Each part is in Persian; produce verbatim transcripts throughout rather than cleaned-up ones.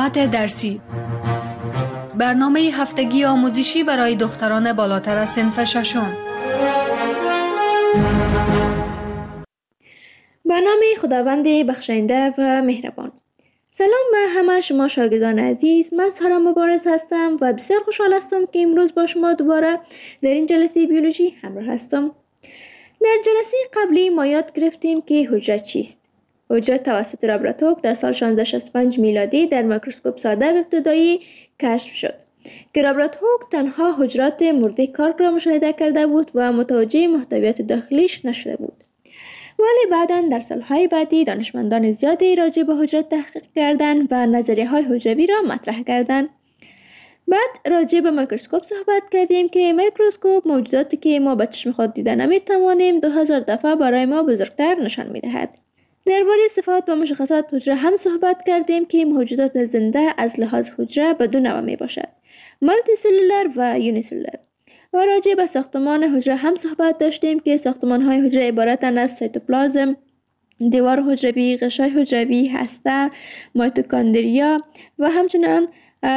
ساعت درسی، برنامه هفتگی آموزشی برای دختران بالاتر از صنف ششم. برنامه خداوند بخشنده و مهربان. سلام به همه شما شاگردان عزیز، من سارا مبارز هستم و بسیار خوشحال هستم که امروز با شما دوباره در این جلسه بیولوژی همراه هستم. در جلسه قبلی ما یاد گرفتیم که حجره چیست. حجره توسط رابرت هوک در سال شانزده شصت و پنج میلادی در میکروسکوپ ساده و ابتدایی کشف شد که رابرت هوک تنها حجرات مرده کارک را مشاهده کرده بود و متوجه محتویات داخلیش نشده بود. ولی بعداً در سالهای بعدی دانشمندان زیادی راجع به حجره تحقیق کردند و نظریه های حجروی را مطرح کردند. بعد راجع به میکروسکوپ صحبت کردیم که میکروسکوپ موجوداتی که ما به چشم خود دیده نمی‌توانیم دو هزار دفعه برای ما بزرگتر نشان می‌دهد. درباره صفات و مشخصات حجره هم صحبت کردیم که موجودات زنده از لحاظ حجره به دو نوع میباشد: مالتی سلولر و یونی سلولر. و راجع به ساختمان حجره هم صحبت داشتیم که ساختمان‌های حجره عبارتند از سیتوپلازم، دیوار حجروی، غشای حجروی، هسته، مایتوکاندریا و همچنین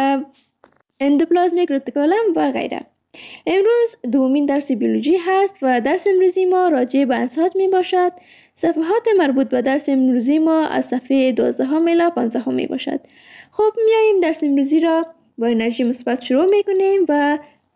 اندوپلازمیک رتیکولم و غیره. امروز دومین درس بیولوژی هست و درس امروزی ما راجع به انساج می باشد. صفحات مربوط به درس امروزی ما از صفحه دوازده الی پانزده می باشد. خب میاییم درس امروزی را با انرژی مثبت شروع می کنیم و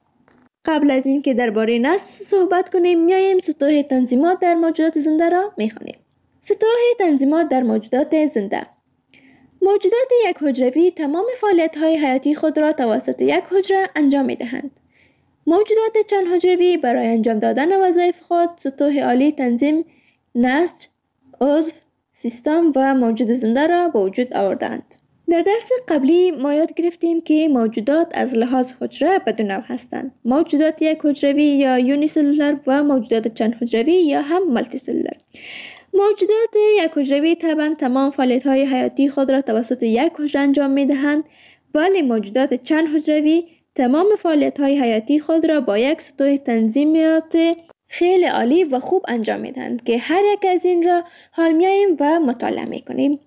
قبل از این که درباره نسل صحبت کنیم میاییم سطوح تنظیمات در موجودات زنده را می خوانیم. سطوح تنظیمات در موجودات زنده. موجودات یک حجروی تمام فعالیت‌های حیاتی خود را توسط یک حجره انجام می‌دهند. موجودات چند حجروی برای انجام دادن وظایف خود سطوح عالی تنظیم، نسج، عضو، سیستم و موجود زنده را به وجود آوردند. در درس قبلی ما یاد گرفتیم که موجودات از لحاظ حجره به دو نوع هستند: موجودات یک حجروی یا یونی سلولر و موجودات چند حجروی یا هم مالتی سلولر. موجودات یک حجروی طبعا تمام فعالیت‌های حیاتی خود را توسط یک حجره انجام می‌دهند، ولی موجودات چند حجروی تمام فعالیت‌های حیاتی خود را با یک سطوح تنظیمات خیلی عالی و خوب انجام می‌دهند که هر یک از این را حال می‌آییم و مطالعه می‌کنیم.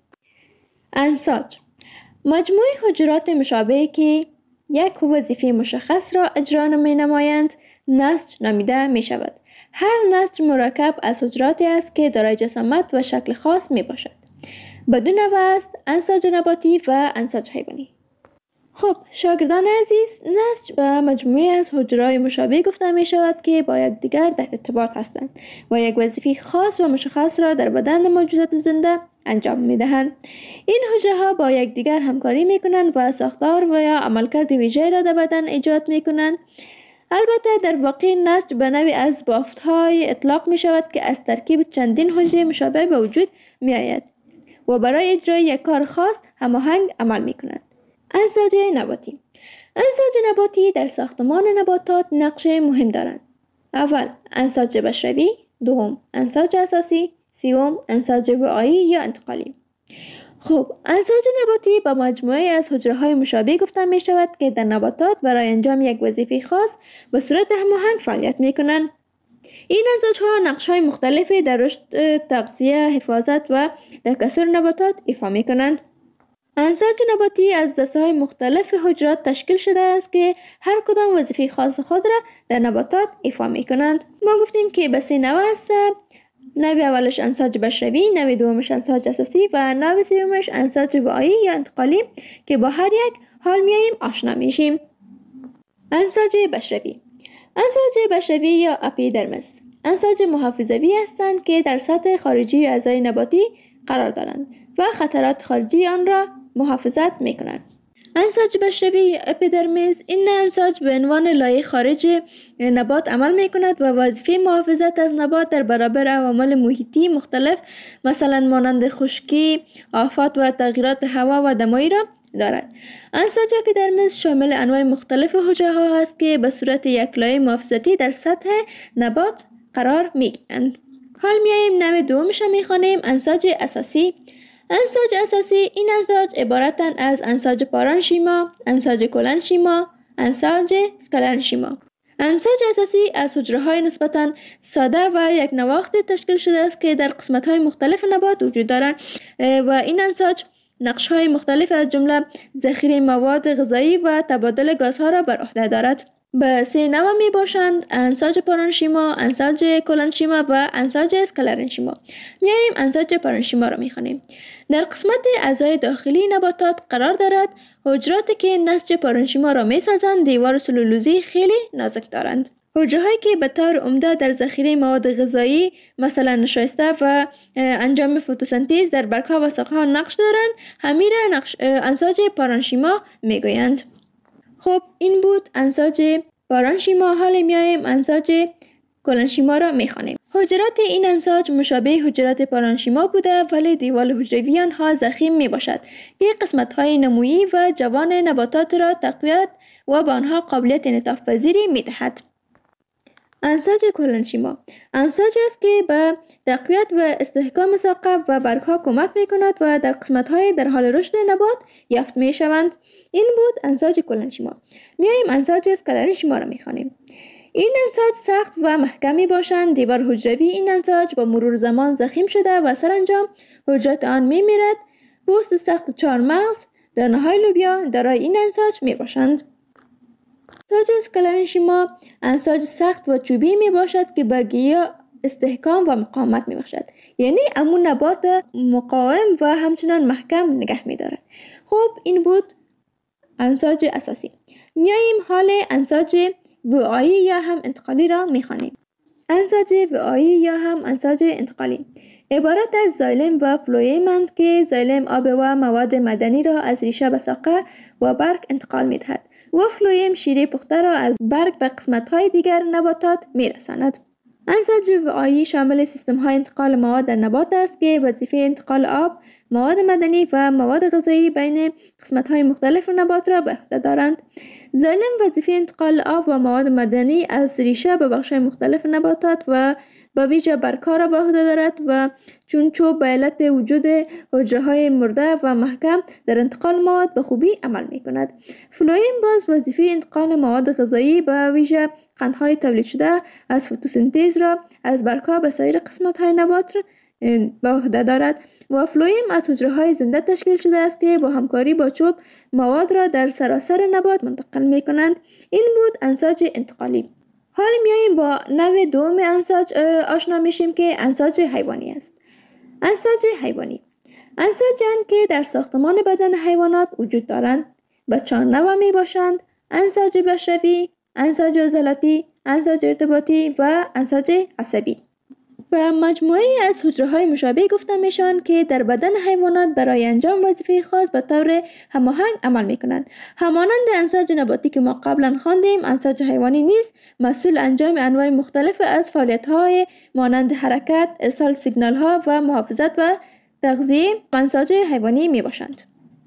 انساج مجموعه حجرات مشابهی که یک وظیفه مشخص را اجرا می‌نمایند نسج نامیده می‌شود. هر نسج مرکب از حجراتی است که دارای جسامت و شکل خاص می باشد. بدو نوع است: انساج نباتی و انساج حیوانی. خب شاگردان عزیز، نسج به مجموعه از حجرات مشابه گفته می شود که با یکدیگر در ارتباط هستند و یک وظیفه خاص و مشخص را در بدن موجودات زنده انجام می دهند. این حجره ها با یکدیگر همکاری می کنند و ساختار و یا عملکرد ویژه‌ای را در بدن ایجاد می کنند. البته در واقع نسج به نوعی از بافت‌های اطلاق می شود که از ترکیب چندین حجره مشابه به وجود می آید و برای اجرای یک کار خاص هماهنگ عمل می کنند. انساج نباتی. انساج نباتی در ساختمان نباتات نقش مهم دارند. اول انساج بشری، دوم انساج اساسی، سوم انساج وعایی یا انتقالی. خب انساج نباتی با مجموعه از حجره‌های مشابه گفته می شود که در نباتات برای انجام یک وظیفه خاص به صورت هماهنگ فعالیت می کنند. این انساج‌ها نقش‌های مختلفی در رشد، تغذیه، حفاظت و تکثر نباتات ایفا می کنند. انساج نباتی از دسته‌های مختلف حجرات تشکیل شده است که هر کدام وظیفه خاص خود را در نباتات ایفا می کنند. ما گفتیم که به سه نوع است: نوع اولش انساج بشری، نوع دومش انساج اساسی و نوع سومش انساج وعایی یا انتقالی که با هر یک حال میاییم آشنا میشیم. انساج بشری. انساج بشری یا اپیدرمس انساج محافظوی هستند که در سطح خارجی اعضای نباتی قرار دارند و خطرات خارجی آن را محافظت میکنند. انساج بشری اپیدرمیس این انساج به عنوان لایه خارج نبات عمل می کند و وظیفه محافظت از نبات در برابر عوامل محیطی مختلف مثلا مانند خشکی، آفات و تغییرات هوا و دمایی را دارد. انساج اپیدرمیس شامل انواع مختلف حجره ها است که به صورت یک لایه محافظتی در سطح نبات قرار می گیرند. حال میاییم نوع دومش می خوانیم: انساج اساسی. انساج اساسی این انساج عبارتند از انساج پارانشیما، انساج کلنشیما، انساج اسکلنشیما. انساج اساسی از حجره‌های نسبتاً ساده و یک نواخت تشکیل شده است که در قسمت‌های مختلف نبات وجود دارند و این انساج نقش‌های مختلف از جمله ذخیره مواد غذایی و تبادل گازها را بر عهده دارد. به سه نوع می باشند: انساج پارنشیما، انساج کلنشیما و انساج اسکلرنشیما. میاییم انساج پارنشیما را می خوانیم. در قسمت اعضای داخلی نباتات قرار دارد. حجراتی که نسج پارنشیما را می سازند دیوار سلولوزی خیلی نازک دارند. حجره هایی که به طور عمده در ذخیره مواد غذایی مثلا نشایسته و انجام فتوسنتز در برگ‌ها و ساقه‌ها نقش دارند، همین را نقش انساج پارنشیما می گویند. خب این بود انساج پارنشیما. حالا میایم انساج کلنشیما را میخوانیم. حجرات این انساج مشابه حجرات پارنشیما بوده، ولی دیوال حجروی آنها ضخیم می باشد که قسمت های نمویی و جوان نباتات را تقویت و به آنها قابلیت انعطاف پذیری می دهد. انساج کلنشیما انساج است که به تقویت و استحکام ساقه و برگها کمک می کند و در قسمت های در حال رشد نبات یافت می شوند. این بود انساج کلنشیما. میاییم انساج اسکلرنشیما را می خوانیم. این انساج سخت و محکمی باشند. دیوار حجروی این انساج با مرور زمان ضخیم شده و سرانجام حجرات آن می میرد. پوست سخت چهارمغز، دانه‌های لوبیا دارای این انساج می باشند. انساج اسکلرنشیما انساج سخت و چوبی می باشد که به گیاه استحکام و مقاومت می باشد، یعنی امون نبات مقاوم و همچنان محکم نگه می دارد. خب این بود انساج اساسی. میاییم حال انساج وعایی یا هم انتقالی را می خوانیم. انساج وعایی یا هم انساج انتقالی عبارت از زایلم و فلویمند که زایلم آب و مواد معدنی را از ریشه به ساقه و برگ انتقال می دهد و فلویم شیره پخته را از برگ به قسمت های دیگر نباتات می رساند. انساج وعایی شامل سیستم های انتقال مواد در نبات است که وظیفه انتقال آب، مواد معدنی و مواد غذایی بین قسمت های مختلف نبات را به عهده دارند. زایلم وظیفه انتقال آب و مواد معدنی از ریشه به بخش مختلف نباتات و به ویژه برگ‌ها را به عهده دارد و چون چوب به علت وجود حجره‌های مرده و محکم در انتقال مواد به خوبی عمل می‌کند. فلویم باز وظیفه انتقال مواد غذایی به ویژه قندهای تولید شده از فتوسنتز را از برگ‌ها به سایر قسمت‌های نبات به عهده دارد و فلویم از حجره‌های زنده تشکیل شده است که با همکاری با چوب مواد را در سراسر نبات منتقل می‌کنند. این بود انساج انتقالی. حال میاییم با نوع دوم انساج آشنا میشیم که انساج حیوانی است. انساج حیوانی انساج‌اند که در ساختمان بدن حیوانات وجود دارند. به چهار نوع می باشند: انساج بشروی، انساج عضلاتی، انساج ارتباطی و انساج عصبی. و مجموعه از حجره‌های مشابه گفته میشن که در بدن حیوانات برای انجام وظیفه خاص به طور هماهنگ عمل میکنند. همانند انساج نباتی که ما قبلا خواندیم، انساج حیوانی نیز مسئول انجام انواع مختلف از فعالیت‌های مانند حرکت، ارسال سیگنال‌ها و محافظت و تغذیه و انساج حیوانی میباشند.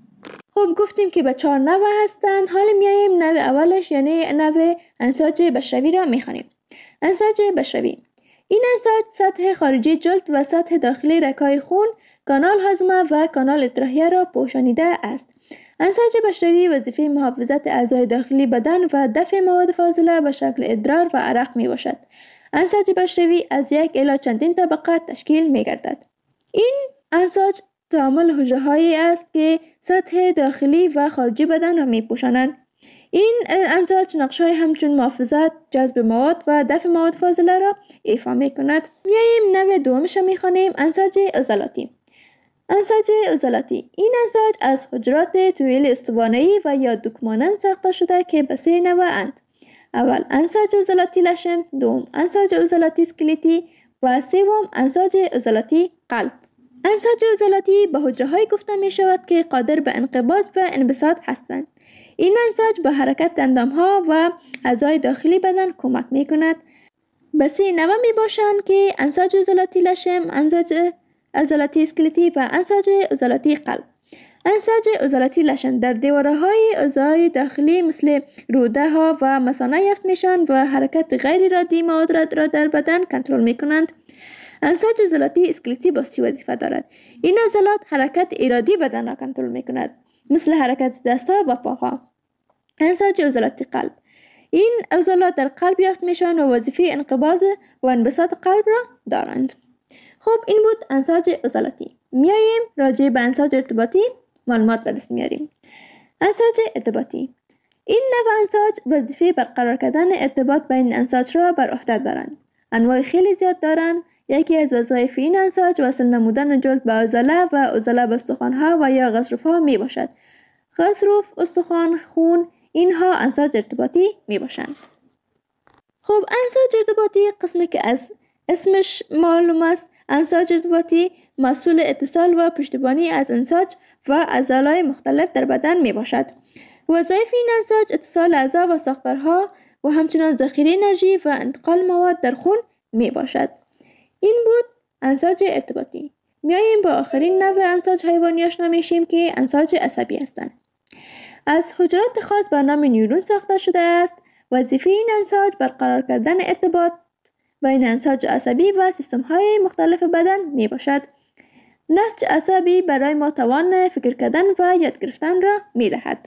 خب گفتیم که به چهار نوع هستند. حالا میاییم نوع اولش یعنی نوع انساج بشروی را میخوانیم. انساج بشروی این انساج سطح خارجی جلد و سطح داخلی رگ‌های خون، کانال هاضمه و کانال اطراحیه را پوشانیده است. انساج بشروی وظیفه محافظت اعضای داخلی بدن و دفع مواد فاضله به شکل ادرار و عرق می باشد. انساج بشروی از یک الی چندین طبقه تشکیل می گردد. این انساج تعامل حجره‌هایی است که سطح داخلی و خارجی بدن را می پوشانند. این انساج نقش‌های همچون محافظت، جذب مواد و دفع مواد فاضله را ایفا می کند. میاییم نوع دومش را می خوانیم: انساج عضلاتی. انساج عضلاتی این انساج از حجرات طویل استوانه‌ای و یا دوکمانند ساخته شده که به سه نوع اند. اول انساج عضلاتی لشم، دوم انساج عضلاتی اسکلتی و سوم انساج عضلاتی قلب. انساج عضلاتی به حجره‌هایی گفته می شود که قادر به انقباض و انبساط هستند. این انساج به حرکت اندامها و اعضای داخلی بدن کمک می کند. به سه نوع می باشند که انساج عضلاتی لشم، انساج عضلاتی اسکلتی و انساج عضلاتی قلب. انساج عضلاتی لشم در دیوارهای اعضای داخلی مثل روده ها و مثانه یافت میشن و حرکت غیر ارادی مواد را در بدن کنترل می کنند. انساج عضلاتی اسکلتی باز چی وظیفه دارد؟ این عضلات حرکت ارادی بدن را کنترل می کند، مثل حرکت دستها و پاها. انساج عضلاتی قلب این عضلات در قلب یافت میشن و وظیفه انقباض و انبساط قلب را دارند. خب این بود انساج عضلاتی. میاییم راجع به انساج ارتباطی معلومات به دست میاریم. انساج ارتباطی: این نوع انساج وظیفه برقرار کردن ارتباط بین انساج را بر عهده دارند. انواع خیلی زیاد دارند. یکی از وظایف این انساج وصل نمودن جلد به عضله و عضله به استخوان‌ها و یا غضروف‌ها می باشد. غضروف، استخوان، خون، اینها انساج ارتباطی می باشند. خب انساج ارتباطی قسمی که از اسمش معلوم است، انساج ارتباطی مسئول اتصال و پشتیبانی از انساج و عضلات مختلف در بدن می باشد. وظایف این انساج اتصال اعضا و ساختارها و همچنان ذخیره انرژی و انتقال مواد در خون می باشد. این بود انساج ارتباطی. میاییم با آخرین نوع انساج حیوانی آشنا میشیم که انساج عصبی هستند. از حجرات خاص به نام نیورون ساخته شده است. وظیفه این انساج برقرار کردن ارتباط بین انساج عصبی و سیستم های مختلف بدن می باشد. نسج عصبی برای ما توان فکر کردن و یاد گرفتن را می دهد.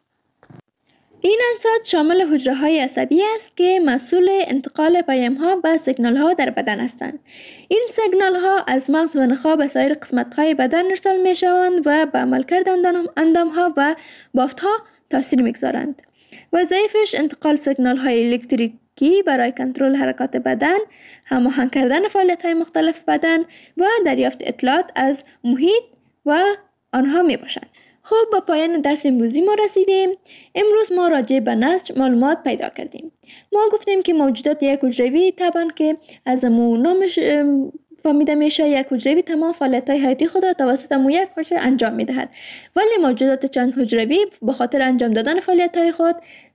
این انساج شامل حجره های عصبی است که مسئول انتقال پیام ها و سیگنال ها در بدن هستند. این سیگنال ها از مغز و نخاع به سایر قسمت های بدن ارسال می شوند و به عملکرد اندام ها و بافت ها تاثیر می گذارند. وظایفش انتقال سیگنال های الکتریکی برای کنترل حرکات بدن، هماهنگ کردن فعالیت های مختلف بدن و دریافت اطلاعات از محیط و آنها می باشند. خب با پایان درس امروزی ما رسیدیم. امروز ما راجع به نسج معلومات پیدا کردیم. ما گفتیم که موجودات یک حجروی طبعا که از مو نامش فهمیده میشه، یک حجروی تمام فعالیت های حیاتی خود را توسط مو یک حجره انجام میدهد، ولی موجودات چند حجروی به خاطر انجام دادن فعالیت های خود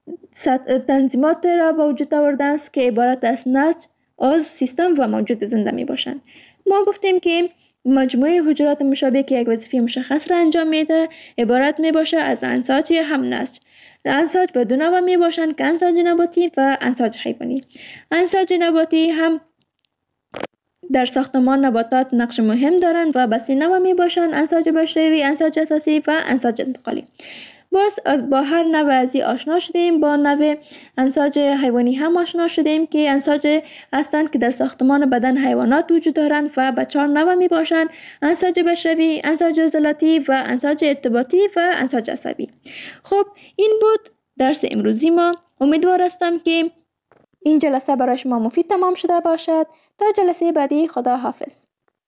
تنظیمات را به وجود آورده است که عبارت از نسج، عضو، سیستم و موجود زنده می باشند. ما گفتیم که مجموعه حجرات مشابه که یک وظیفه مشخص را انجام میده عبارت می باشه از انساج هم نسج. انساج به دو نوع می باشند که انساج نباتی و انساج حیوانی. انساج نباتی هم در ساختمان نباتات نقش مهم دارند و به سه نوع می باشند: انساج بشری، انساج اساسی و انساج انتقالی. باز با هر نوع ازی آشنا شدیم. با نوع انساج حیوانی هم آشنا شدیم که انساج هستند که در ساختمان بدن حیوانات وجود دارند و به چهار نوع می باشند: انساج بشری، انساج عضلاتی و انساج ارتباطی و انساج عصبی. خب این بود درس امروزی ما. امیدوار هستم که این جلسه برای شما مفید تمام شده باشد. تا جلسه بعدی، خدا حافظ.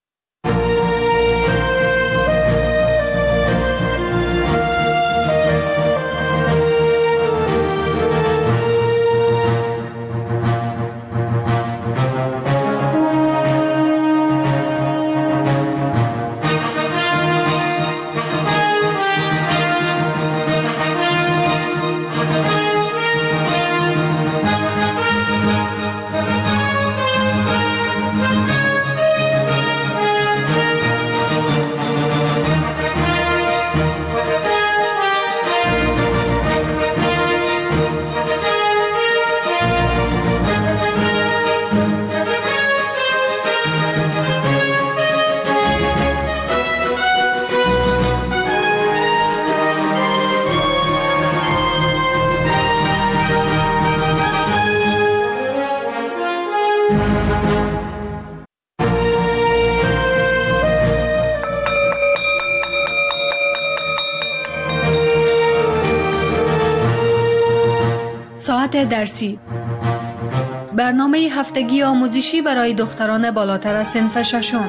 ساعت درسی، برنامه هفتگی آموزشی برای دختران بالاتر از صنف ششم.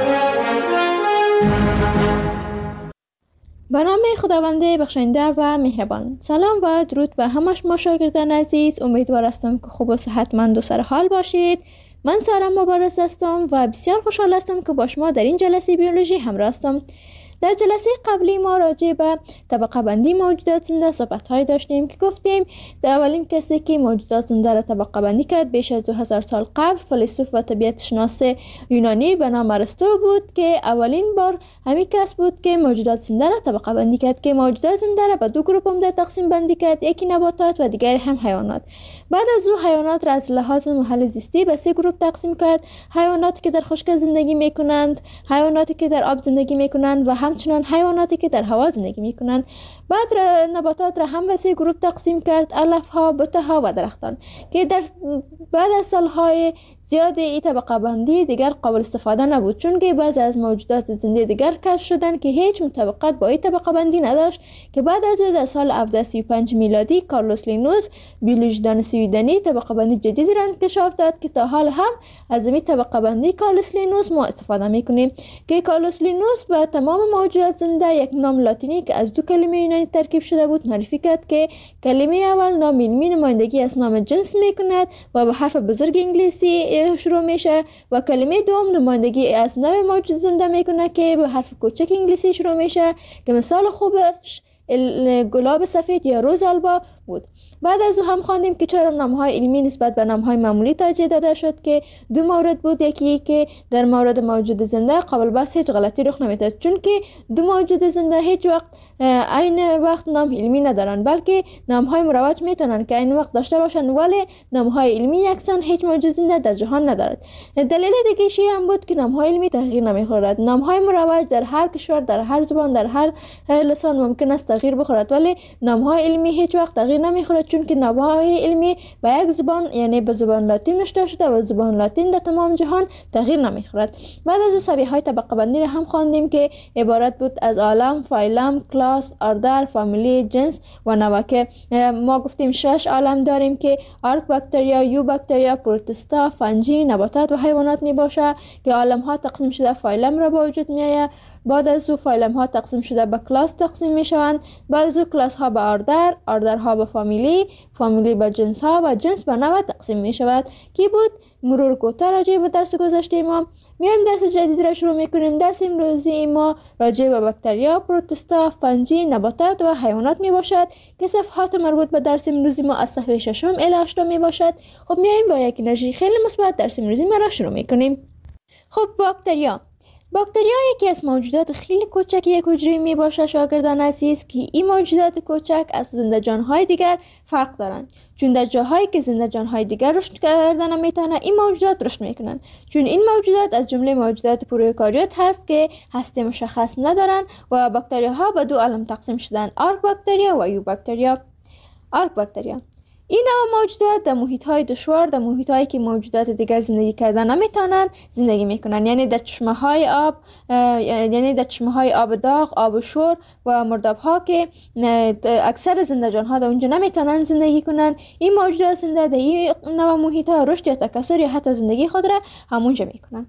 به نام خداوند بخشنده و مهربان. سلام و درود به همه شما شاگردان عزیز. امیدوار هستم که خوب و صحتمند و سرحال باشید. من سارا مبارز هستم و بسیار خوشحال هستم که با شما در این جلسه بیولوژی همراه هستم. در جلسه قبلی ما راجع به طبقه بندی موجودات زنده صحبت های داشتیم که گفتیم در اولین کسی که موجودات زنده را طبقه بندی کرد بیش از دو هزار سال قبل فیلسوف و طبیعت شناس یونانی به نام ارسطو بود که اولین بار همین کس بود که موجودات زنده را طبقه بندی کرد که موجودات زنده را به دو گروه عمده تقسیم بندی کرد، یکی نباتات و دیگر هم حیوانات. بعد از او حیوانات را از لحاظ محل زیستی به سه گروه تقسیم کرد: حیواناتی که در خشک زندگی میکنند، حیواناتی که در آب زندگی میکنند و همچنان حیواناتی که در هوا زندگی میکنند. بعد نباتات را هم به سه گروه تقسیم کرد: علف ها، بوته ها و درختان، که در بعد از سالهای زیاد این طبقه بندی دیگر قابل استفاده نبود، چون که بعضی از موجودات زنده دیگر کشف شدند که هیچ مطابقت با این طبقه بندی نداشت که بعد از او در سال هفده سی و پنج میلادی کارلوس لینوس بیولوژیدان سویدنی طبقه بندی جدیدی را انکشاف داد که تا حال هم از این طبقه بندی کارلوس لینوس ما استفاده میکنیم که کارلوس لینوس به تمام موجودات زنده یک نام لاتینی که از دو کلمه یونانی ترکیب شده بود معرفی کرد که کلمه اول نام علمی نمایندگی از نام جنس میکند و به حرف بزرگ انگلیسی شروع میشه و کلمه دوم نمایندگی از نوع موجود زنده میکنه که به حرف کوچک انگلیسی شروع میشه که مثال خوبش گلاب سفید یا روز آلبا بود. بعد از او هم خواندیم که چرا نامهای علمی نسبت به نامهای معمولی ترجیح داده شد که دو مورد بود. یکی که در مورد موجود زنده قابل بحث هیچ غلطی رخ نمیداد، چون که دو موجود زنده هیچ وقت عین وقت نام علمی ندارن، بلکه نامهای مروج میتونن که عین وقت داشته باشن، ولی نامهای علمی یکسان هیچ موجود زنده در جهان ندارد. دلیل دیگه شی هم بود که نامهای علمی تغییر نمیخورد. نامهای مروج در هر کشور، در هر زبان، در هر لسان ممکن است تغییر بخورد، ولی نامهای علمی هیچ وقت تغییر نمیخورد، چون که نامهای علمی به یک زبان یعنی به زبان لاتین نوشته شده و زبان لاتین در تمام جهان تغییر نمیخورد. بعد از او سبیه های طبقه بندی را هم خواندیم که عبارت بود از عالم، فایلم، کلاس، اردر، فامیلی، جنس و نوع که ما گفتیم شش عالم داریم که آرک باکتریا، یو باکتریا، پروتستا، فنجی، نباتات و حیوانات می باشه که عالم ها تقسیم شده فایلم را با وجود می آید. بعد از او فایلم ها تقسیم شده به کلاس تقسیم می شوند. بعد از او کلاس ها به اردر، اردر ها به فامیلی، فامیلی به جنس ها و جنس به نوع تقسیم می شود. کی بود مرور کوتاه راجع به درس گذشته ما. میایم درس جدید را شروع میکنیم. درس امروزی ما راجع به باکتریا، پروتستا، فنجی، نباتات و حیوانات می باشد که صفحات مربوط به درس امروزی ما از صفحه ششم الی هشتم می باشد. خب میایم با یک انرژی خیلی مثبت درس امروزی ما را شروع میکنیم. خب باکتریا باکتریا یکی از موجودات خیلی کوچک یک حجره می باشه شاگردان عزیز که این موجودات کوچک از زنده جانهای دیگر فرق دارند، چون در جاهایی که زنده جانهای دیگر رشد کردن نمیتونه این موجودات رشد میکنن، چون این موجودات از جمله موجودات پروکاریوت هست که هسته مشخص ندارن و باکتریاها به دو عالم تقسیم شدن، آرک باکتریا و یو باکتریا. آرک باکتریا این نوع موجودات در محیط‌های دشوار، در محیط‌هایی که موجودات دیگر زندگی کردن نمیتونن زندگی میکنن، یعنی در چشمه‌های آب، یعنی در چشمه‌های آب داغ، آب شور و مرداب‌ها که اکثر زنده جان‌ها در اونجا نمیتونن زندگی کنن. این موجودات زنده در این نوع محیط‌ها رشد یا تکثر یا حتی زندگی خود را همونجا میکنن.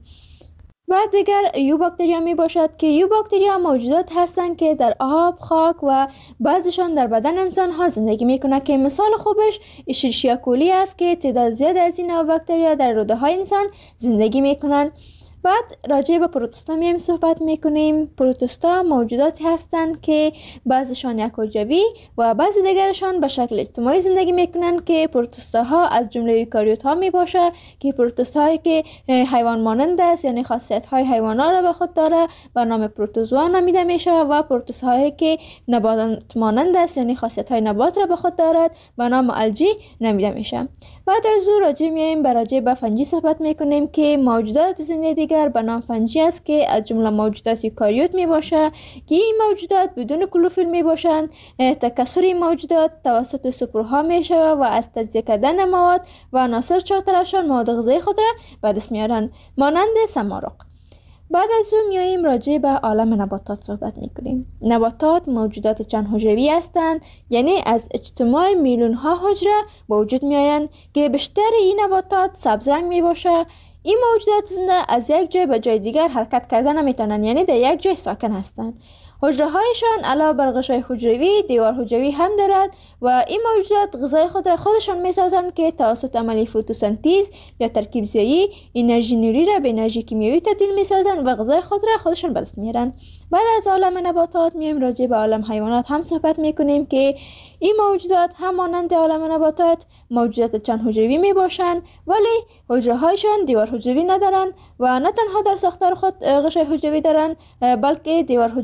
بعد دیگر یو باکتریا می باشد که یو باکتریا موجودات هستند که در آب، خاک و بعضیشان در بدن انسان ها زندگی می کنند که مثال خوبش اشریشیا کولی است که تعداد زیاد از این نوع باکتریا در روده های انسان زندگی می کنند. بعد راجع به پروتوستا میم صحبت میکنیم. پروتوستا موجوداتی هستند که بعضیشان یک حجروی و بعضی دیگرشان به شکل اجتماعی زندگی میکنند که پروتوستاها از جمله ایوکاریوت ها میباشه که پروتوستاهایی که حیوان مانند است، یعنی خاصیت های حیوانات را به خود داره به نام پروتوزوا نامیده میشه و پروتوستاهایی که نبات مانند است، یعنی خاصیت های نبات را به خود دارد به نام الجی نامیده میشه. بعد از او راجع میایم به راجع به فنجی صحبت میکنیم که موجودات زنده دیگر به نام فنجی است که از جمله موجودات یوکاریوت می باشه که این موجودات بدون کلوروفیل می باشند. تکثر این موجودات توسط سپرها می شود و از تجزیه کردن مواد و عناصر چهارطرفشان مواد غذایی خود را به دست میارن مانند سمارق. بعد از او میاییم راجع به عالم نباتات صحبت میکنیم. نباتات موجودات چند حجروی هستند، یعنی از اجتماع میلیون ها حجره به وجود میآیند که بیشتر این نباتات سبز رنگ می باشه. این موجودات زنده از یک جای به جای دیگر حرکت کردن نمیتونن، یعنی در یک جای ساکن هستند. حجره هایشان علاوه بر غشای حجروی دیوار حجروی هم دارد و این موجودات غذای خود را خودشان میسازند که توسط عملی فتوسنتز یا ترکیب زایی انرژی نوری را به انرژی کیمیایی تبدیل میسازند و غذای خود را خودشان به دست میارن. بعد از عالم نباتات میایم راجع به عالم حیوانات هم صحبت میکنیم که این موجودات هم مانند عالم نباتات موجودات چند حجروی می باشند، ولی حجره هایشان دیوار حجروی ندارند و نه تنها در ساختار خود غشای حجروی دارند بلکه دیوار حجروی ندارند.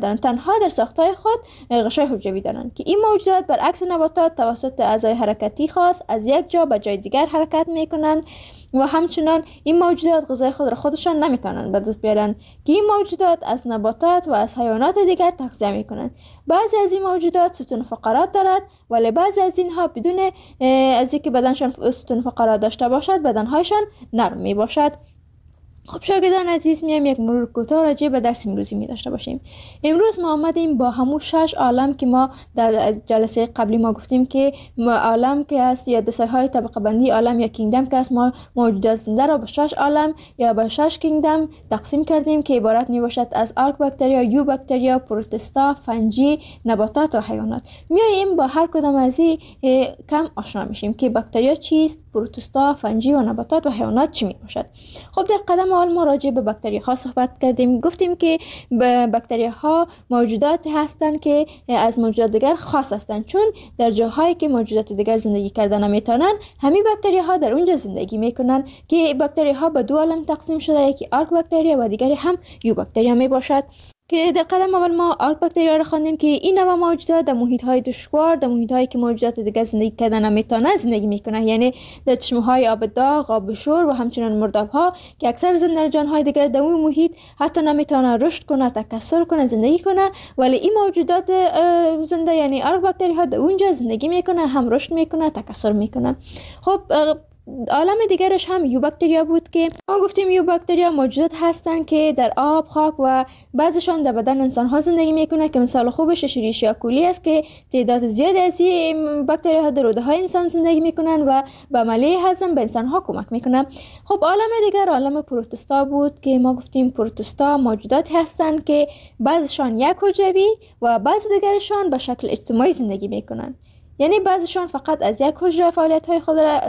ندارند، تنها در ساختهای خود غشای حجروی دارند که این موجودات برعکس نباتات توسط اعضای حرکتی خاص از یک جا به جای دیگر حرکت میکنند و همچنان این موجودات غذای خود را خودشان نمیتونند به دست بیارند که این موجودات از نباتات و از حیوانات دیگر تغذیه میکنند. بعضی از این موجودات ستون فقرات دارد ولی بعضی از اینها بدون از اینکه بدنشان ستون فقرات داشته باشد بدنهایشان نرم می باشد. خب شاگردان عزیز، میایم یک مرور کوتاه راجع به درس امروزی می داشته باشیم. امروز ما آمدیم با همون شش عالم که ما در جلسه قبلی ما گفتیم که عالم که است یا دسته های طبقه بندی عالم یا کینگدم که است، ما موجودات زنده را به شش عالم یا به شش کینگدم تقسیم کردیم که عبارت می باشد از آرک باکتریا، یو باکتریا، پروتستا، فنجی، نباتات و حیوانات. میایم با هر کدام از این کم آشنا میشیم که باکتریا چیست، پروتستا، فنجی و نباتات و حیوانات چی می باشد. خب در قدم اول ما راجع به باکتری ها صحبت کردیم. گفتیم که باکتری ها موجودات هستند که از موجودات دیگر خاص هستند، چون در جاهایی که موجودات دیگر زندگی کردن نمیتونن همین باکتری ها در اونجا زندگی میکنن که باکتری ها به دو عالم تقسیم شده، یکی آرک باکتریا و دیگری هم یو باکتریا می باشد که در قدم اول ما آرک باکتریا را خواندیم که این نوع موجودات در محیط های دشوار، در محیط هایی که موجودات دیگر زندگی کردن نمیتونن زندگی میکنن، یعنی در چشمه های آب داغ، آب شور و همچنین مرداب ها که اکثر زنده جان های دیگر در اون محیط حتی نمیتونن رشد کنه، تکثر کنه، زندگی کنه، ولی این موجودات زنده یعنی آرک باکتریا ها در اونجا زندگی میکنه، هم رشد میکنه، تکثر میکنه. خب عالم دیگرش هم یو باکتریا بود که ما گفتیم یو باکتریا موجودات هستند که در آب، خاک و بعضشان در بدن انسان ها زندگی میکنه که مثال خوبش شیریشیا کولی است که تعداد زیادی از این باکتریا ها در روده های انسان زندگی میکنن و به عملیه هضم به انسان ها کمک میکنه. خب عالم دیگر عالم پروتستا بود که ما گفتیم پروتستا موجودات هستند که بعضشان یک حجروی و بعض دیگرشان به شکل اجتماعی زندگی میکنن، یعنی بعضیشان فقط از یک حجره فعالیت های خود را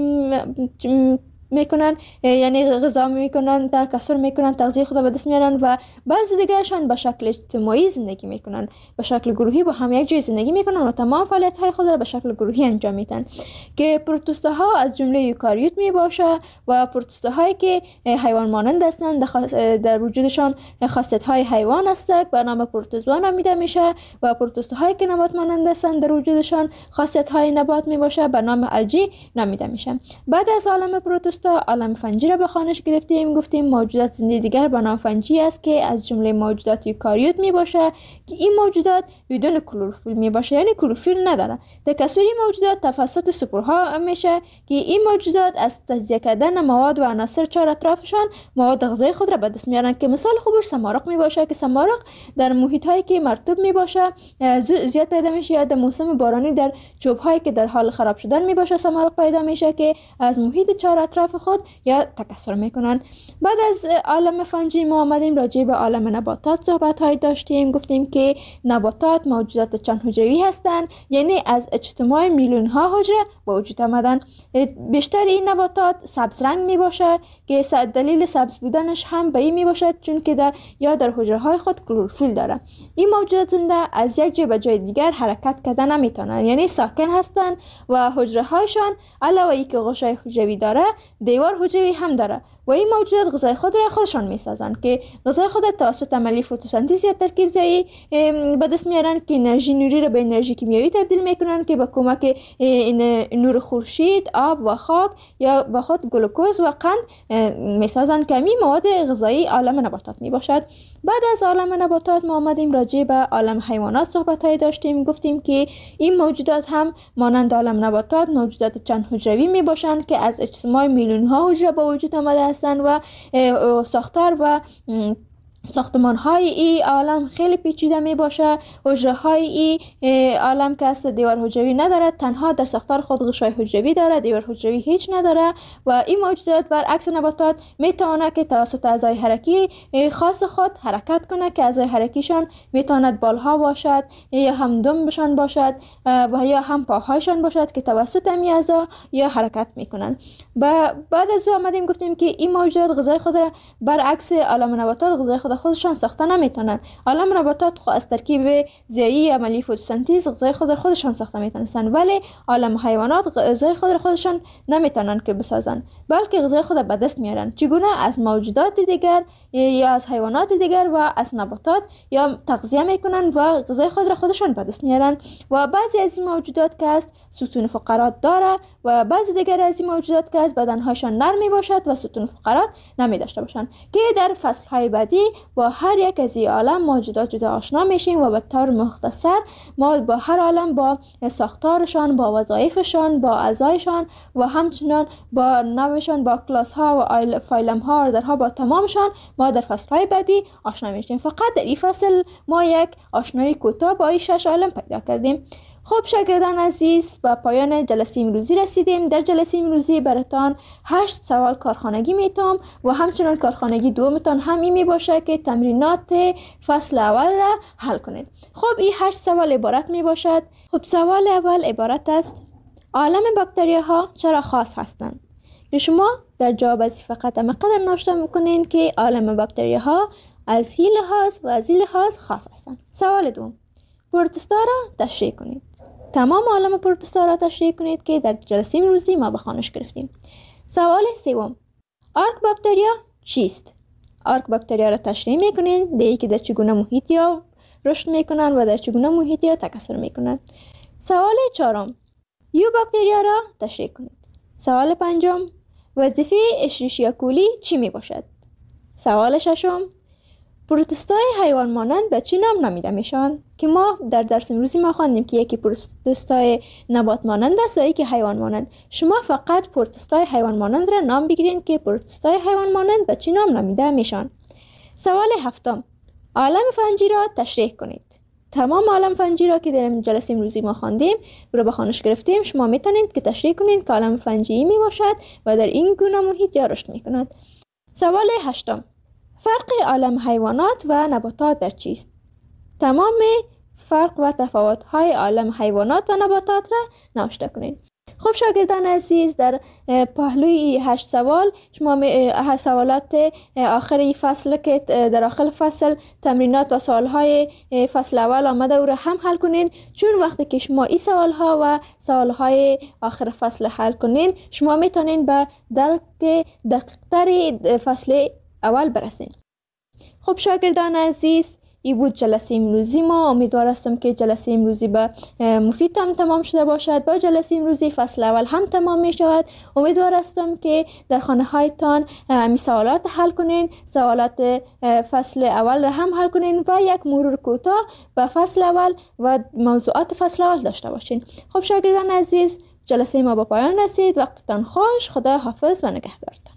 میکنن، یعنی غذا میکنن، تکثر میکنن، تغذیه خود را به دست میارن و بعضی دیگرشان به شکل اجتماعی زندگی میکنن، به شکل گروهی با هم یک جای زندگی میکنن و تمام فعالیت های خود را به شکل گروهی انجام میدن که پروتوستا ها از جمله یوکاریوت میباشه و پروتوستا هایی که حیوان مانند هستند در وجودشان خاصیت های حیوان هستند به نام پروتوزوا نامیده میشه و پروتوستا هایی که نبات مانند هستند در وجودشان خاصیت های نبات میباشه به نام الجی نامیده میشه. بعد از عالم پروتوستا عالم فنجی را به خوانش گرفتیم. گفتیم موجودات زنده دیگر به نام فنجی است که از جمله موجودات یوکاریوت می باشه که این موجودات بدون کلروفیل می باشه، یعنی کلروفیل نداره. تکثری موجودات توسط سپورها میشه که این موجودات از تجزیه کردن مواد و عناصر چهار اطرافشان مواد غذایی خود را به دست میارن که مثال خوبش سمارق می باشه که سمارق در محیط هایی که مرطوب می باشه زیاد پیدا میشه، یا در موسم بارانی در چوب هایی که در حال خراب شدن می باشه سمارق پیدا میشه که از محیط چهار اطراف خود یا تکثر میکنن. بعد از عالم فنجی ما آمدیم راجع به عالم نباتات صحبت های داشتیم. گفتیم که نباتات موجودات چند حجروی هستند، یعنی از اجتماع میلیون ها حجره به وجود آمدن. بیشتر این نباتات سبز رنگ می باشه که دلیل سبز بودنش هم به این می باشد چون که در یا در حجره های خود کلروفیل داره. این موجودات زنده از یک جای به جای دیگر حرکت کردن نمیتونن، یعنی ساکن هستند و حجره هایشان علاوه ای که غشای حجروی داره دیوار حجروی هم داره و این موجودات غذای خود را خودشان میسازن که غذای خود را توسط عملیه فتوسنتز یا ترکیب زایی به دست میارن که انرژی نوری را به انرژی کیمیایی تبدیل میکنن که با کمک نور خورشید، آب و خاک یا با خود گلوکوز و قند میسازن که این مواد غذایی عالم نباتات میباشد. بعد از عالم نباتات ما آمدیم راجع به عالم حیوانات صحبت های داشتیم. گفتیم که این موجودات هم مانند عالم نباتات موجودات چند حجروی میباشند که از اجتماع میلیون ها حجره به وجود آمده هستند و ساختار و ساختمان های ای عالم خیلی پیچیده می باشه. حجره های ای عالم که است دیوار حجروی نداره، تنها در ساختار خود غشای حجروی داره، دیوار حجروی هیچ نداره و این موجودات برعکس نباتات می تواند که توسط اعضای حرکی خاص خود حرکت کنه که اعضای حرکیشان می تواند بالها باشد یا هم دمبشان باشد و یا هم پاهایشان باشد که توسط این اعضا یا حرکت میکنن. بعد از او آمدیم گفتیم که این موجودات غذای خود را برعکس عالم نباتات غذای خود خود خودشان ساخته نمیتونن. عالم نباتات خود از ترکیب ضیایی عملی فتوسنتز غذای خود را خودشان ساخته میتونن، ولی عالم حیوانات غذای خود را خودشان نمیتونن که بسازن، بلکه غذای خود را به دست میارن. چگونه؟ از موجودات دیگر یا از حیوانات دیگر و از نباتات یا تغذیه میکنن و غذای خود را خودشان به دست میارن. و بعضی از این موجودات که است ستون فقرات داره و بعضی دیگر از این موجودات که است بدنهاشان نرم می باشد و ستون فقرات نمی داشته باشند، که در فصل های بعدی با هر یک از این عالم موجودات جدا آشنا میشیم و به طور مختصر ما با هر عالم با ساختارشان، با وظایفشان، با اعضایشان و همچنان با نوعشان، با کلاس ها و فایلم ها و درها با تمامشان ما در فصل های بعدی آشنا میشیم. فقط در این فصل ما یک آشنایی کوتاه با این شش عالم پیدا کردیم. خب شاگردان عزیز، با پایان جلسه امروزی رسیدیم. در جلسه امروزی براتان هشت سوال کارخانگی میتونم و همچنان کارخانگی دومتان هم این می باشه که تمرینات فصل اول را حل کنید. خب این هشت سوال عبارت می باشد. خب سوال اول عبارت است: عالم باکتریاها چرا خاص هستند؟ که شما در جواب از فقط مقدر نوشته میکنین که عالم باکتریاها از این لحاظ و از این لحاظ خاص هستند. سوال دوم: پروتوستا را تشریح کنید. تمام عالم پروتوستا را تشریح کنید که در جلسه امروزی ما به خوانش گرفتیم. سوال سوم: آرک باکتریا چیست؟ آرک باکتریا را تشریح میکنید، دیگه که در چگونه محیطی ها رشد میکنن و در چگونه محیطی ها تکثر میکنن. سوال چهارم: یو باکتریا را تشریح کنید. سوال پنجم: وظیفه اشریشیا کولی چی می باشد؟ سوال ششم: پروتوستای حیوان مانند به چی نام نامیده میشن؟ که ما در درس امروزی ما خواندیم که یکی پروتوستای نبات مانند است و یکی حیوان مانند. شما فقط پروتوستای حیوان مانند را نام بگیرید که پروتوستای حیوان مانند به چی نام نامیده میشن. سوال هفتم: عالم فنجی را تشریح کنید. تمام عالم فنجی را که در جلسه امروزی ما خواندیم رو به خوانش گرفتیم، شما میتونید که تشریح کنید که عالم فنجی می باشد و در این گونه محیط یا رشد میکند. سوال هشتم: فرق عالم حیوانات و نباتات در چیست؟ تمام فرق و تفاوت‌های عالم حیوانات و نباتات را نوشته کنید. خب شاگردان عزیز، در پهلوی هشت سوال شما هشت سوالات آخری فصل که در آخر فصل تمرینات و سوالهای فصل اول آمده او را هم حل کنین، چون وقتی که شما این سوالها و سوالهای آخر فصل حل کنین شما میتونین به درک دقیق‌تر فصل اول برسین. خب شاگردان عزیز، این بود جلسه امروزی ما. امیدوار هستم که جلسه امروزی به مفید هم تمام شده باشد. با جلسه امروزی فصل اول هم تمام می شود. امیدوار هستم که در خانه هایتان می سوالات حل کنین، سوالات فصل اول را هم حل کنین و یک مرور کوتاه به فصل اول و موضوعات فصل اول داشته باشین. خب شاگردان عزیز، جلسه ما به پایان رسید. وقتتان خوش. خدا حافظ و نگهدارتان.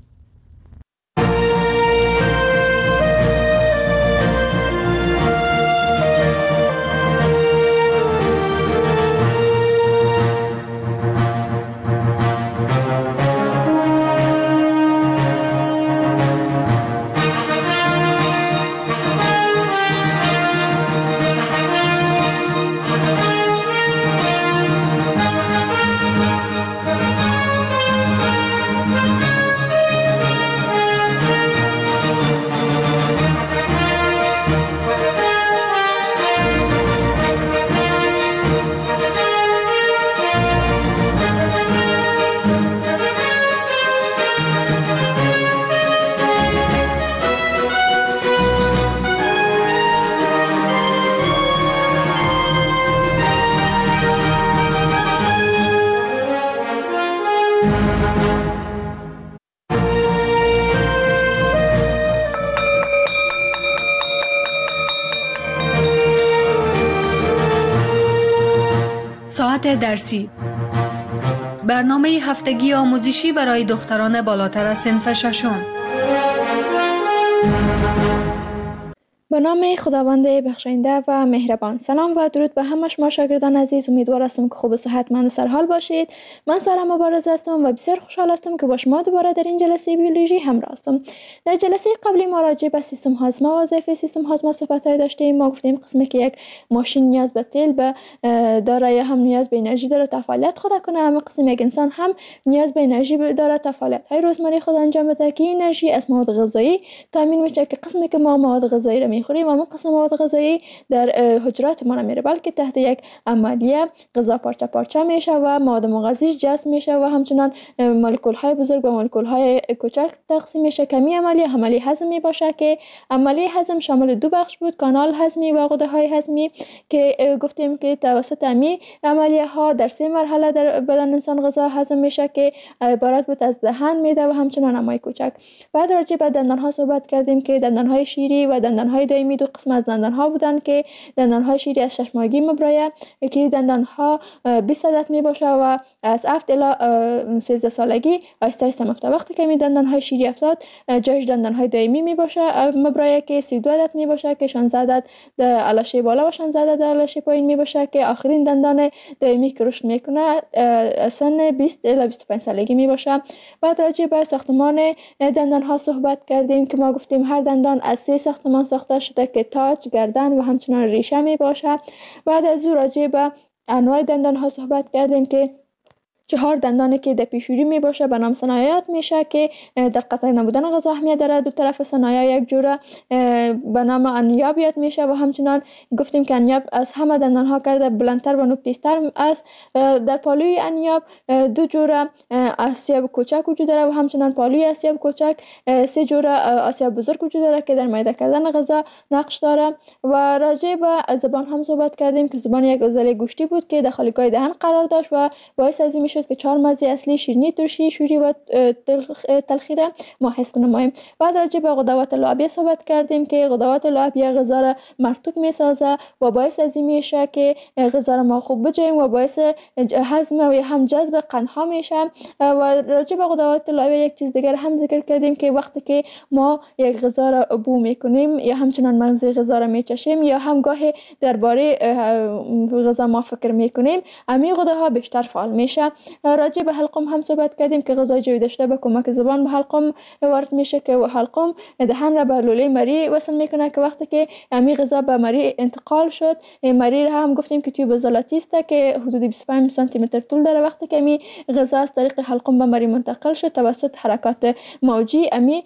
ساعت درسی، برنامه هفتگی آموزشی برای دختران بالاتر از صنف ششم. به نام خداوند بخشاینده و مهربان. سلام و درود به همه شما شاگردان عزیز. امیدوار هستم که خوب و صحتمند و سرحال باشید. من سارا مبارز هستم و بسیار خوشحال هستم که با شما دوباره در این جلسه بیولوژی همراه هستم. در جلسه قبلی ما راجع به سیستم هاضمه و وظایف سیستم هاضمه صحبت‌های داشتیم. ما گفتیم قسمی که یک ماشین نیاز به تیل به داره یا هم نیاز به انرژی داره تا فعالیت خود کنه، اما قسم یک انسان هم نیاز به انرژی داره تا فعالیت‌های روزمره خود انجام بده که انرژی از مواد غذایی تامین میشه که قسمی که ما مواد غذایی را میخوریم اما قسم مواد غذایی در حجرات ما نمیره، بلکه تحت یک عملیه غذا پارچه پارچه میشه و مواد مغذی جذب میشه و همچنان مولکول های بزرگ به مولکول های کوچک تقسیم میشه. کمی عملیه عملیه هضم می باشه که عملیه هضم شامل دو بخش بود، کانال هضمی و غده های هضمی، که گفتیم که توسط امی عملیه ها در سه مرحله در بدن انسان غذا هضم میشه که عبارت بود از دهن، معده و همچنان امعای کوچک. بعد راجع به دندان ها صحبت کردیم که دندان های شیری و دندان های دائمی دو قسم از دندان ها بودن که دندان های شیری از شش ماهگی مبرایه که دندان ها بیست عدد می باشه و از هفت الی سیزده سالگی آهسته آهسته میفته. وقتی که می دندان های شیری افتاد جاش دندان های دائمی می باشه مبرایه که سی و دو عدد می باشه که شانزده عدد در علاشه بالا و شانزده عدد در علاشه پایین می باشه که آخرین دندان دائمی که رشد میکنه سن بیست الی بیست و پنج سالگی می باشه. بعد راجع به ساختمان دندان ها صحبت کردیم که ما گفتیم هر دندان از سه ساختمان ساخته شده که تاج، گردن و همچنان ریشه می باشه. بعد از او راجع به انواع دندان ها صحبت کردیم که چهار دندانی که در پیشوری می باشه به نام ثنایات میشه که در قطع نبودن غذا اهمیت داره. دو طرف ثنایا یک جوره به نام انیاب یاد میشه و همچنان گفتیم که انیاب از همه دندان ها کرده بلندتر و نوک‌تیزتر است. در پالوی انیاب دو جوره آسیاب کوچک وجود داره و همچنان پالوی آسیاب کوچک سه جوره آسیاب بزرگ وجود داره که در میده کردن غذا نقش داره. و راجع به زبان هم صحبت کردیم که زبان یک عضله گوشتی بود که در خالیگاه دهن قرار داشت و باعث از این شد که چهار مزه اصلی شیرینی، ترشی، شوری و تلخی را ما حس نماییم. بعد راجع به غدوات لعابیه صحبت کردیم که غدوات لعابیه غذا را مرطوب میسازه و باعث از این میشه که غذا را ما خوب بجویم و باعث هضم و هم جذب قندها میشه. و راجع به غدوات لعابیه یک چیز دیگر هم ذکر کردیم که وقتی که ما یک غذا را بو میکنیم یا همچنان مغز غذا را میچشیم یا هم گاهی درباره غذا ما فکر میکنیم، امی غده ها بیشتر فعال میشه. راجع به حلقوم هم صحبت کردیم که غذای جویده شده به کمک زبان به حلقوم وارد میشه که حلقوم دهن را به لوله مری وصل میکنه که وقتی که امی غذا به مری انتقال شد، مری را هم گفتیم که توی بزلاتی است که حدود بیست و پنج سانتی متر طول داره. وقتی که امی غذا از طریق حلقوم به مری منتقل شد توسط حرکات موجی امی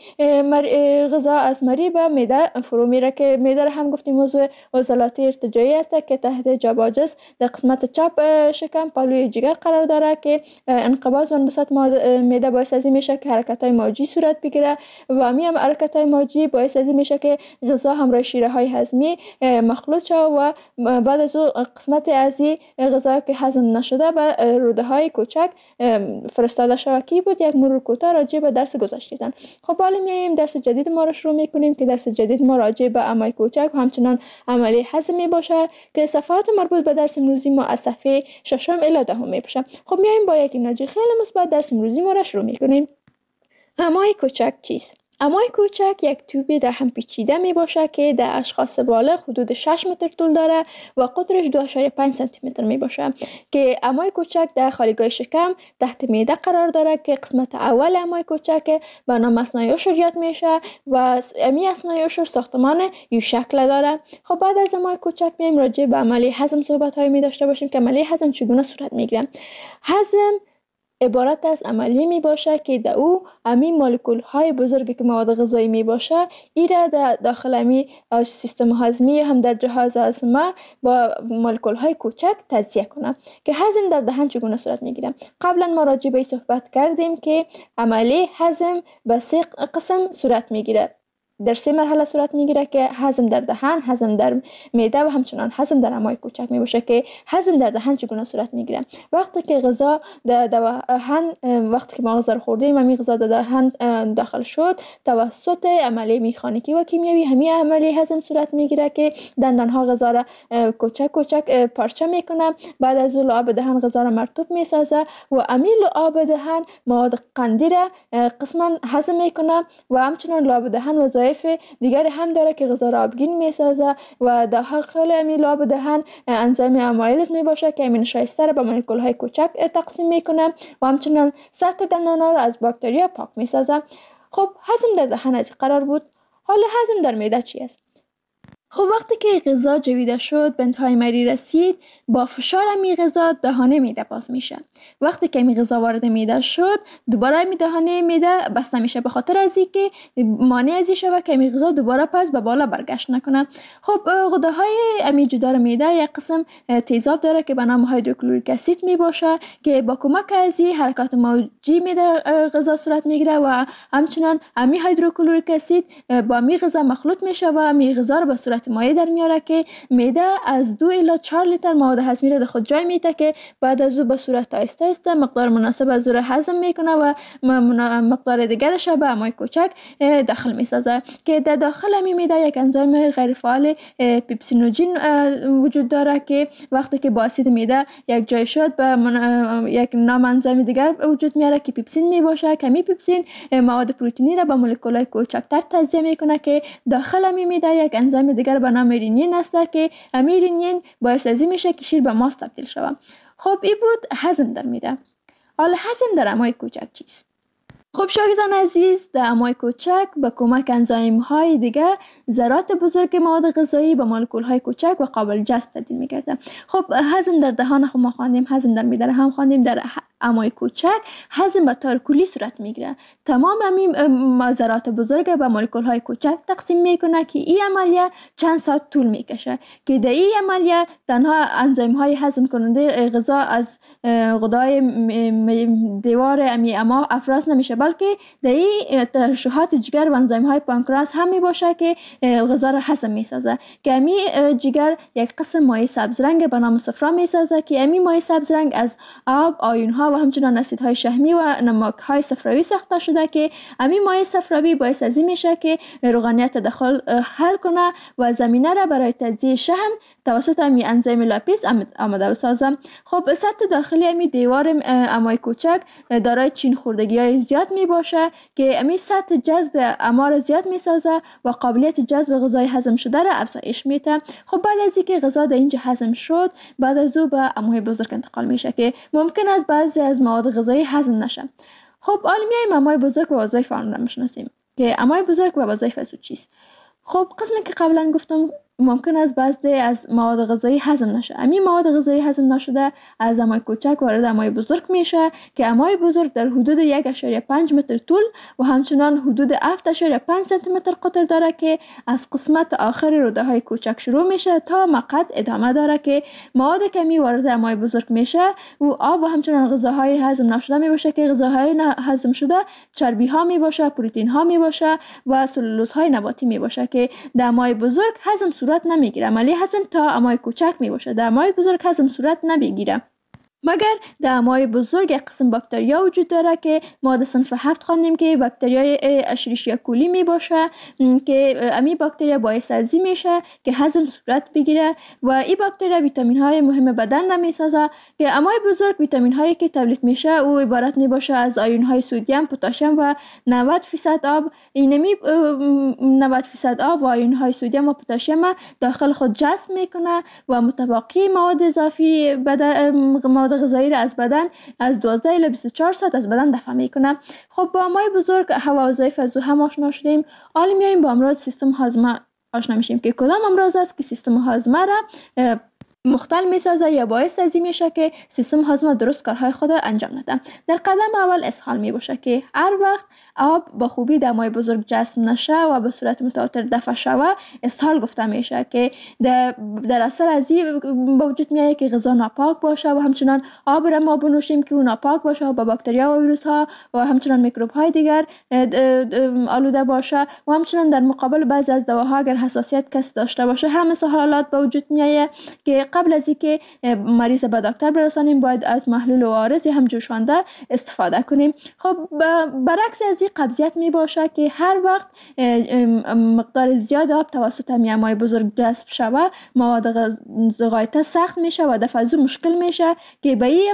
غذا از مری به معده فرو میره که معده را هم گفتیم موضوع عضلاتی ارتجاعی است که تحت جباجس در قسمت چپ شکم پالوی جگر قرار داره که انقباض و انبساط معده باعث از این میشه که حرکت‌های موجی صورت بگیره و همین هم حرکت‌های موجی باعث از این میشه که غذا همراه شیره‌های هضمی مخلوط شود و بعد از او قسمت از این غذا که هضم نشده به روده‌های کوچک فرستاده شود. کی بود یک مرور کوتاه راجع به درس گذشته‌تان. خب حالا میایم درس جدید ما رو شروع میکنیم که درس جدید ما راجع به امعای کوچک و همچنان عملیه هضم می باشه که صفحات مربوط به درس امروزی ما از صفحه ششم الی دهم می باشه. خب میایم با یک انرژی خیلی مثبت درس امروزی ما را شروع میکنیم. امعای کوچک چیست؟ امعای کوچک یک توبی در هم پیچیده می باشه که در اشخاص بالغ حدود شش متر طول داره و قطرش دو ممیز پنج سانتی متر می باشه که امعای کوچک در خالیگاه شکم تحت معده قرار داره که قسمت اول امعای کوچک به نام اثنای عشر یاد میشه و امی اثنای عشر ساختمان یو شکل داره. خب بعد از امعای کوچک میایم راجع به عملیه هضم صحبت های می داشته باشیم که عملیه هضم چگونه صورت میگیره. هضم عبارت از عملیه می باشه که در او امی مولکول های بزرگی که مواد غذایی می باشه ایره در داخل امی سیستم هضمی هم در جهاز هضم با مولکول های کوچک تجزیه کنه که هضم در دهن چگونه صورت می گیره. قبلا ما راجع به صحبت کردیم که عملیه هضم به سه قسم صورت می گیره. در سه مرحله صورت میگیره که هضم در دهن، هضم در معده و همچنان هضم در امعای کوچک می باشه. که هضم در دهن چگونه صورت میگیره؟ وقتی که غذا در دهن وقتی که ما غذا رو خوردیم همین غذا در دهن داخل شد توسط عملیه میکانیکی و کیمیایی همین عملیه هضم صورت میگیره که دندان ها غذا را کوچک کوچک پارچه میکنه. بعد از اون لعاب دهن غذا را مرطوب میسازه و امین لعاب دهن مواد قندی را قسما هضم میکنه و همچنان لعاب دهن وظایف وظایف دیگری هم داره که غذا را آبگین میسازه و داخل امی لاب دهن انزیم آمایلیز می باشه که امین شایسته را به مولکول های کوچک تقسیم میکنه و همچنان سطح دندان ها را از باکتریا پاک میسازه. خب هضم در دهن از قرار بود. حالا هضم در معده چی است؟ خب وقتی که غذا جویده شد به انتهای معده رسید، با فشار امی غذا دهانه معده باز میشه. وقتی که امی غذا وارد معده شد دوباره امی دهانه معده بسته میشه به خاطر از اینکه مانع از این شود که امی غذا دوباره پس به بالا برگشت نکنه. خب غده‌های امی جدار معده یک قسم تیزاب داره که به نام هیدروکلوریک اسید می باشه که با کمک از این حرکات موجی معده غذا صورت میگیره و همچنان امی هیدروکلوریک اسید با امی غذا مخلوط میشه و امی غذا رو به صورت مایع در میاره که معده از دو الی چهار لیتر مواد هضمی را در خود جای میده که بعد از او به صورت آهسته آهسته مقدار مناسب از او را هضم میکنه و مقدار دیگرش به امای کوچک داخل میسازه که در داخل امی معده یک انزیم غیر فعال پیپسینوژین وجود داره که وقتی که با اسید معده یک جای شد به یک نام انزیم دیگر وجود میاره که پیپسین می باشه که می پیپسین مواد پروتئینی را به مولکول‌های کوچکتر تجزیه میکنه که داخل امی معده یک انزیم دیگر به نام رینین است که امی رینین باعث از این میشه که شیر به ماست تبدیل شود. خب این بود هضم در معده. حالا هضم در امعای کوچک چیست؟ خب شاگردان عزیز، در امعای کوچک به کمک انزیم های دیگه ذرات بزرگ مواد غذایی به مولکول های کوچک و قابل جذب تبدیل میگرده. خب هضم در دهان خود ما خواندیم، هضم در معده هم خواندیم. در امعای کوچک هضم به طور کلی صورت میگیره. تمام امی ذرات بزرگ به مولکول های کوچک تقسیم میکنه که این عملیه چند ساعت طول میکشه که در این عملیه تنها انزیم های هضم کننده غذا از غدای دیوار امی اما افراز نمیشه، بلکه در این ترشحات جگر و انزیم های پانکراس هم می باشه که غذا را هضم می سازه که امی جگر یک قسم مایع سبز رنگ به نام صفرا می سازه که امی مایع سبز رنگ از آب، آیون ها و همچنان اسیدهای شحمی و نمک های صفراوی ساخته شده که امی مایع صفراوی باعث از این میشه که روغنیت تداخل حل کنه و زمینه را برای تجزیه شحم توسط امی انزیم لاپیز آماده بسازه. خب سطح داخلی امی دیوار امعای کوچک دارای چین خوردگی های زیاد می باشه که امی سطح جذب امار زیاد می سازه و قابلیت جذب غذای هضم شده را افزایش میده. خب بعد از اینکه غذا در اینجا هضم شد، بعد از او به امعای بزرگ انتقال میشه که ممکن است بعضی از مواد غذایی هضم نشه. خب حالا میایم امعای بزرگ و وظایف آن را میشناسیم که امعای بزرگ و وظایف از او چیست. خب قسمی که قبلا گفتم ممکن است بعضی از مواد غذایی هضم نشه. امی مواد غذایی هضم نشده از امعای کوچک وارد امعای بزرگ میشه که امعای بزرگ در حدود یک ممیز پنج متر طول و همچنان حدود هفت ممیز پنج سانتی متر قطر داره که از قسمت آخر روده های کوچک شروع میشه تا مقعد ادامه داره که مواد کمی وارد امعای بزرگ میشه و آب و همچنان غذاهای هضم نشده می باشه که غذاهای هضم شده چربی ها می باشه، پروتئین ها می باشه و سلولوز های نباتی می باشه که در امعای بزرگ هضم صورت نمیگیره. عملی هضم تا امعای کوچک می باشه. در امعای بزرگ هضم صورت نمیگیره. مگر در امعای بزرگ یک قسم باکتریا وجود داره که ما در صنف هفت خواندیم که باکتریای اشریشیا کولی می باشه که امی باکتریا باعث از این میشه که هضم صورت بگیره و این باکتریا ویتامین های مهم بدن را می سازه که امعای بزرگ ویتامین هایی که تولید میشه او عبارت می باشه از آیون های سدیم، پتاسیم و نود درصد آب. اینمی نود درصد آب و آیون های سدیم و پتاسیم داخل خود جذب میکنه و متبقی مواد اضافی بدن مواد غذایی را از بدن از دوازده الی بیست و چهار ساعت از بدن دفع میکنه. خب با امعای بزرگ و وظایف از او هم آشنا شدیم. حالا میایم با امراض سیستم هاضمه آشنا میشیم که کدام امراض است که سیستم هاضمه را مختل میسازه یا باعث از این میشه که سیستم هاضمه درست کارهای خود انجام نده. در قدم اول اسهال می باشه که هر وقت آب با خوبی در امعای بزرگ جذب نشه و به صورت متواتر دفع شوه اسهال گفته میشه که در, در اثر از این با وجود میاد که غذا ناپاک باشه و همچنان آب را ما بنوشیم که اون ناپاک باشه و با باکتریا و ویروس ها و همچنان میکروب های دیگر آلوده باشه و همچنان در مقابل بعضی از دواها اگر حساسیت کس داشته باشه هم مثل حالات با وجود میاد که قبل از اینکه مریض به دکتر برسانیم باید از محلول او آر اس یا هم جوشانده استفاده کنیم. خب برعکس از این قبضیت می باشه که هر وقت مقدار زیاد آب توسط میامای بزرگ جذب شوه مواد غایطه سخت میشه و دفعه مشکل میشه که به این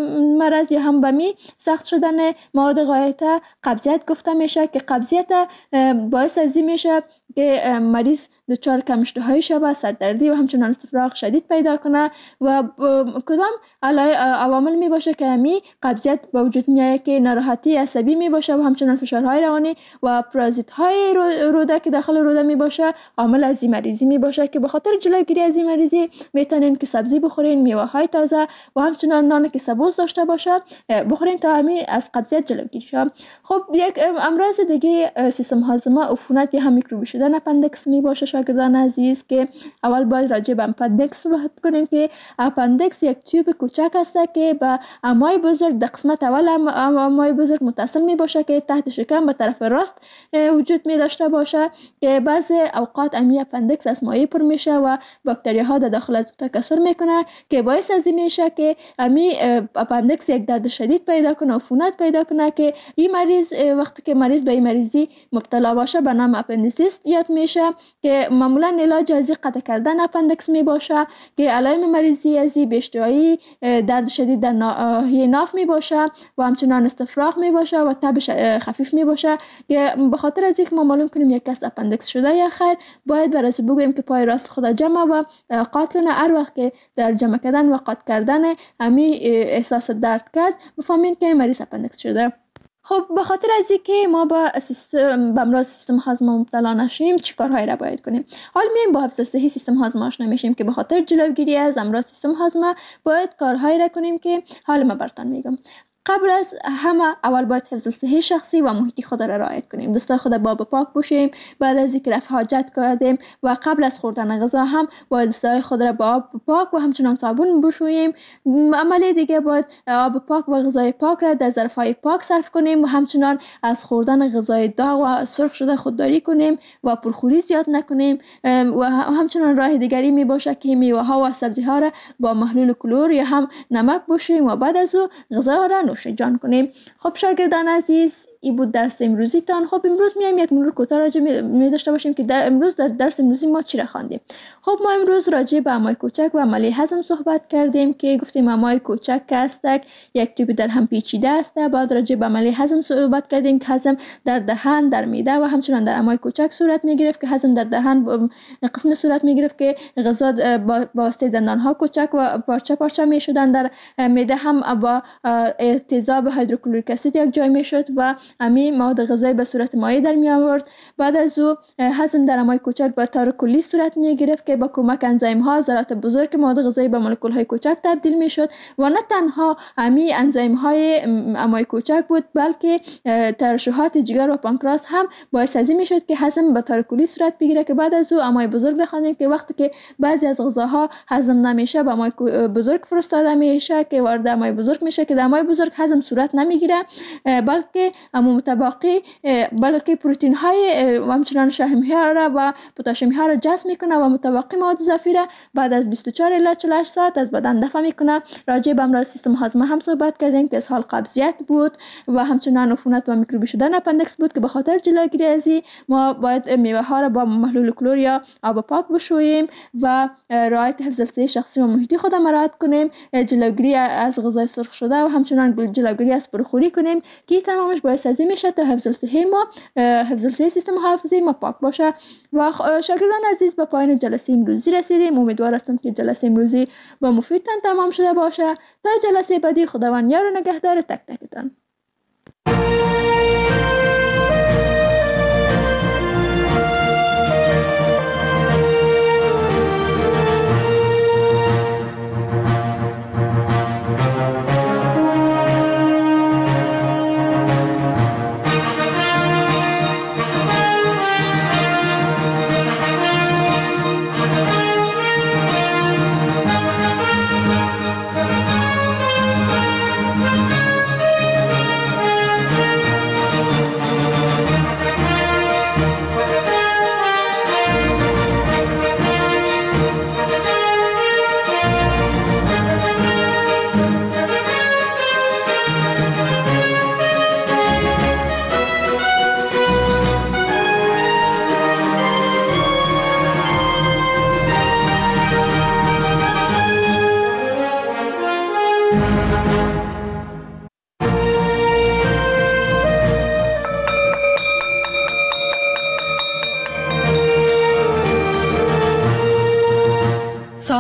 مرض یا هم به می سخت شدن مواد غایطه قبضیت گفته میشه که قبضیت باعث از این میشه که مریض دچار کم اشتهایی شود، سردردی و همچنان استفراغ شدید پیدا کنه و کدام عوامل می باشه که همی قبضیت به وجود میاد که ناراحتی عصبی می باشه و همچنان فشارهای روانی و پرازیت های روده که داخل روده می باشه عامل از این مریضی می باشه که به خاطر جلوگیری از این مریضی میتونین که سبزی بخورین، میوه های تازه و همچنان نان که سبوس داشته باشه بخورین تا همی از قبضیت جلوگیری شه. خب یک امراض دیگه سیستم هاضمه عفونت یا هم میکروبی شدن اپندکس می باشه. شاگردان عزیز که اول باید راجع به اپندکس صحبت کنیم که اپندکس یک تیوب کوچک است که به امعای بزرگ در قسمت اول امعای بزرگ متصل می باشه که تحت شکم به طرف راست وجود می داشته باشه که بعض اوقات امی اپندکس از مایع پر میشه و باکتری ها در داخل از تکثر میکنه که باعث از این میشه که امی اپندکس یک درد شدید پیدا کنه، عفونت پیدا کنه که این مریض وقتی که مریض به این مریضی مبتلا باشه به نام اپندیسیست یاد میشه که معمولا علاج از قطع کردن اپندکس می باشه که علائم مریضی از این بی‌اشتهایی، درد شدید در ناحیه ناف می باشه و همچنان استفراغ می باشه و تب خفیف می باشه که به خاطر از اینکه ما معلوم کنیم یک کس اپندکس شده یا خیر باید برای بگوییم که پای راست خود جمع و قاط کنه. هر وقت که در جمع کردن و قاط کردن امی احساس درد کرد بفهمین که مریض اپندکس شده. خب به خاطر از اینکه ما با سیستم به امراض سیستم هاضمه مبتلا نشیم چی کارهایی را باید کنیم؟ حال میایم با حفظ صحی سیستم هاضمه آشنا میشیم که به خاطر جلوگیری از امراض سیستم هاضمه باید کارهایی را کنیم که حال ما براتون میگم. قبل از همه اول باید حفظ صحی شخصی و محیطی خود را رعایت کنیم. دستای خود با پاک باشیم. بعد از اینکه رفع حاجت کردیم و قبل از خوردن غذا هم باید دستای خود را با آب پاک و همچنان صابون بشوییم. عملی دیگه باید آب پاک و غذای پاک را در ظرف‌های پاک صرف کنیم و همچنان از خوردن غذای داغ و سرخ شده خودداری کنیم و پرخوری زیاد نکنیم و همچنان راه دیگری می باشه که میوه ها و سبزی ها را با محلول کلور یا هم نمک بشوییم و بعد از او غذا را نوش جان کنیم. خب شاگردان عزیز ای بود درس امروزی تان. خب امروز میایم یک مرور کوتاه راجع می داشته باشیم که در امروز در درس امروزی ما چی را خواندیم. خب ما امروز راجع به امعای کوچک و عملی هضم صحبت کردیم که گفتیم امعای کوچک که است یک تیپ در هم پیچیده است. بعد راجع به عملی هضم صحبت کردیم که هضم در دهان، در معده و همچنان در امعای کوچک صورت می گرفت که هضم در دهان قسم صورت می گرفت که غذا با واسطه دندان ها کوچک و پارچه پارچه می شدن. در معده هم با تیزاب هیدروکلوریک اسید یک جای می شد و امی مواد غذایی به صورت مایع در می آورد. بعد از او هضم در امعای کوچک به طور کلی صورت می گرفت که با کمک انزیم ها ذرات بزرگ مواد غذایی به مولکول های کوچک تبدیل می شد و نه تنها امی انزیم های امعای کوچک بود بلکه ترشحات جگر و پانکراس هم باعث از این می شد که هضم به طور کلی صورت بگیره که بعد از او امعای بزرگ را خواندیم که وقتی که بعضی از غذاها هضم نمیشه به امعای بزرگ فرستاده میشه که وارد امعای بزرگ میشه که در امعای بزرگ هضم صورت نمیگیره بلکه متباقی بلکه پروتئین های و همچنان شحمی ها را و پتاسیم ها را جذب میکنه و متباقی مواد اضافی را بعد از بیست و چهار الی چهل و هشت ساعت از بدن دفع میکنه. راجع به امراض سیستم هاضمه هم صحبت کردیم که اسهال قبضیت بود و همچنان عفونت و میکروبی شدن اپندکس بود که به خاطر جلوگیری از ما باید میوه ها را با محلول کلور یا آب پاک بشوییم و رعایت حفظ صحی شخصی و محیطی خود مراعات کنیم. جلوگیری از غذای سرخ شده و همچنان جلوگیری از پرخوری کنیم که تمامش باعث از این میشه تا حفظ صحی ما حفظ صحی سیستم حافظه ما پاک باشه. و شاگردان عزیز به پایان جلسه امروزی رسیدیم. امیدوار هستم که جلسه امروزی با مفیدتان تمام شده باشه. تا جلسه بعدی خداوند یار و نگهدار تک تکتان.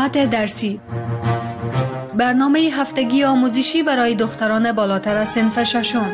ساعت درسی برنامه هفتگی آموزشی برای دختران بالاتر از صنف ششم.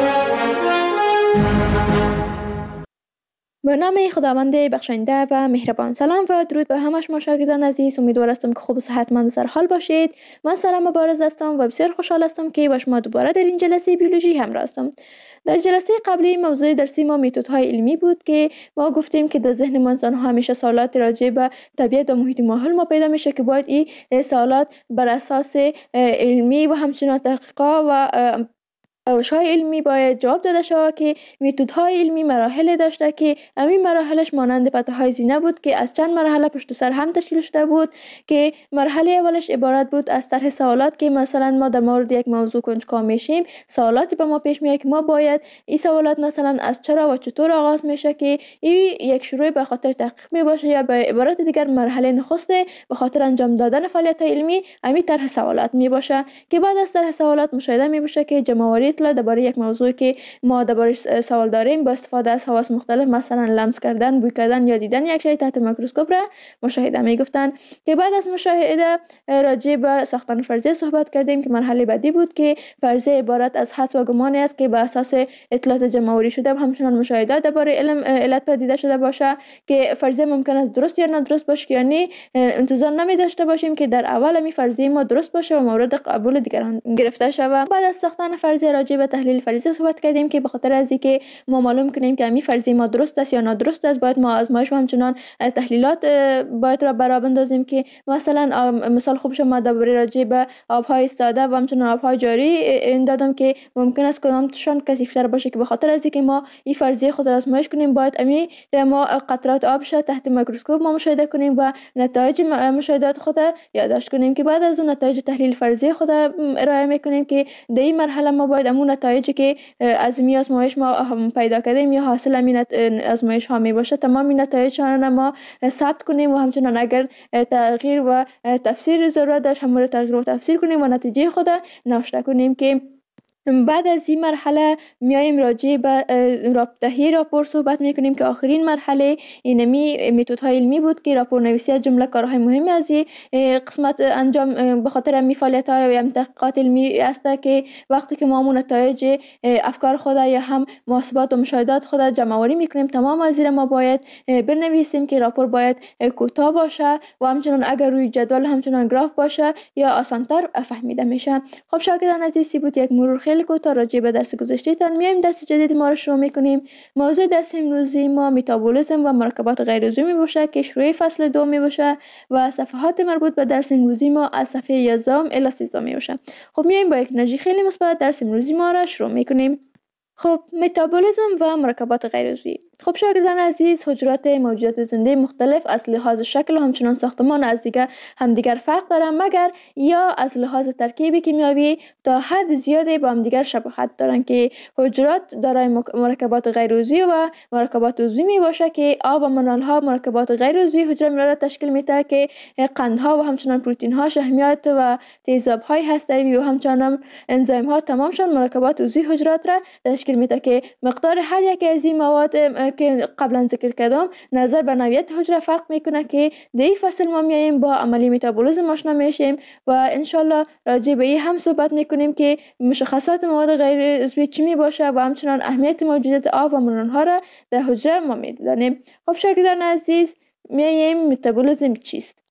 به نام خداوند بخشنده و مهربان. سلام و درود به همه شما شاگردان عزیز. امیدوار هستم که خوب و صحتمند و سرحال باشید. من سارا مبارز هستم و بسیار خوشحال هستم که با شما دوباره در این جلسه بیولوژی همراه هستم. در جلسه قبلی موضوع درسی ما متدهای علمی بود که ما گفتیم که در ذهن ما انسان ها همیشه سوالات راجع به طبیعت و محیط ماحول ما پیدا میشه که باید این سوالات بر اساس علمی و همچنین تحقیقات و روش‌های علمی باید جواب داده شود که متدهای علمی مراحل داشته که همین مراحلش مانند پته‌های زینه بود که از چند مرحله پشت سر هم تشکیل شده بود که مرحله اولش عبارت بود از طرح سوالات که مثلا ما در مورد یک موضوع کنجکاو میشیم، سوالاتی به ما پیش میاد که ما باید این سوالات مثلا از چرا و چطور آغاز میشه که این یک شروع به خاطر تحقیق می باشه یا به عبارت دیگر مرحله نخسته به خاطر انجام دادن فعالیت علمی همین طرح سوالات می باشه که بعد از طرح سوالات مشاهده می بشه که جمع‌آوری درباره یک موضوع که ما درباره‌اش سوال داریم با استفاده از حواس مختلف مثلا لمس کردن، بوی کردن یا دیدن یک شی تحت میکروسکوپ را مشاهده میگفتن که بعد از مشاهده راجع به ساختن فرضیه صحبت کردیم که مرحله بعدی بود که فرضیه عبارت از حدس و گمانی است که بر اساس اطلاعات جمع‌آوری شده و همچنین مشاهدات درباره علم علت پدیده شده باشه که فرضیه ممکن است درست یا نادرست باشه، یعنی انتظار نمی داشته باشیم که در اول می فرضیه ما درست باشه و مورد قبول دیگران گرفته شود. بعد از ساختن فرضیه راجع به تحلیل فرضیه صحبت کردیم که به خاطر از اینکه ما معلوم کنیم که همین فرضیه ما درست است یا نادرست است باید ما آزمایش و همچنان تحلیلات باید را برآ بندازیم که مثلا مثال خوبش ما درباره راجع به آبهای ساده و همچنان آبهای جاری این دادم که ممکن است کدامشان کثیف‌تر باشه که به خاطر از اینکه ما این فرضیه خود را آزمایش کنیم باید همین ما قطرات آب شد تحت میکروسکوپ ما مشاهده کنیم و نتایج مشاهدات خود یادداشت کنیم که بعد از اون نتایج تحلیل فرضیه خود ارائه میکنیم که در این مرحله ما باید همون نتایجی که از می آزمایش ما پیدا کردیم یا حاصل همین آزمایش ها می باشه تمام این نتایج را ما ثبت کنیم و همچنان اگر تغییر و تفسیر ضرورت داشت هم تغییر و تفسیر کنیم و نتیجه خود نوشته کنیم که بعد از این مرحله میایم راجع به رابطه‌ای راپور صحبت میکنیم که آخرین مرحله اینمی متدهای علمی بود که راپور نویسی از جمله کارهای مهمی از این قسمت انجام به خاطر همین فعالیت‌های و تحقیقات علمی است که وقتی که ما نتایج افکار خود یا هم محاسبات و مشاهدات خود جمع‌آوری میکنیم تمام از این ما باید بنویسیم که راپور باید کوتاه باشه و همچنان اگر روی جدول همچنان گراف باشه یا آسان‌تر فهمیده میشه. خب شاگردان عزیز بود یک مرور خیلی کوتاه راجع به درس گذشته تان میایم درس جدید ما رو شروع میکنیم. موضوع درس امروزی ما متابولیسم و مرکبات غیر عضوی باشه که شروع فصل دو می باشه و صفحات مربوط به درس امروزی ما از صفحه یازده الی سیزده می باشه. خب میایم با یک انرژی خیلی مثبت درس امروزی ما را شروع میکنیم. خب متابولیسم و مرکبات غیر عضوی. خب شاگردان عزیز حجرات موجودات زنده مختلف از لحاظ شکل و همچنان ساختمان از دیگر همدیگر فرق دارند مگر یا از لحاظ ترکیب کیمیایی تا حد زیادی با همدیگر شباهت دارند که حجرات دارای مرکبات غیر عضوی و مرکبات عضوی می باشه که آب و منرال ها مرکبات غیر عضوی حجره را تشکیل میده که قندها و همچنان پروتئین ها شحمیات و تیزاب های هسته‌ای و همچنان انزیم ها تمامشان مرکبات عضوی حجرات را تشکیل میده که مقدار هر یک از این مواد که قبلا ذکر کردم نظر به نوعیت حجره فرق میکنه که در این فصل ما میایم با عملی متابولیسم آشنا میشیم و انشالله راجع به این هم صحبت میکنیم که مشخصات مواد غیر عضوی چی می باشه و همچنان اهمیت موجودیت آب و منرال ها را در حجره ما میدانیم. خب شاگردان عزیز میایم متابولیسم چیست؟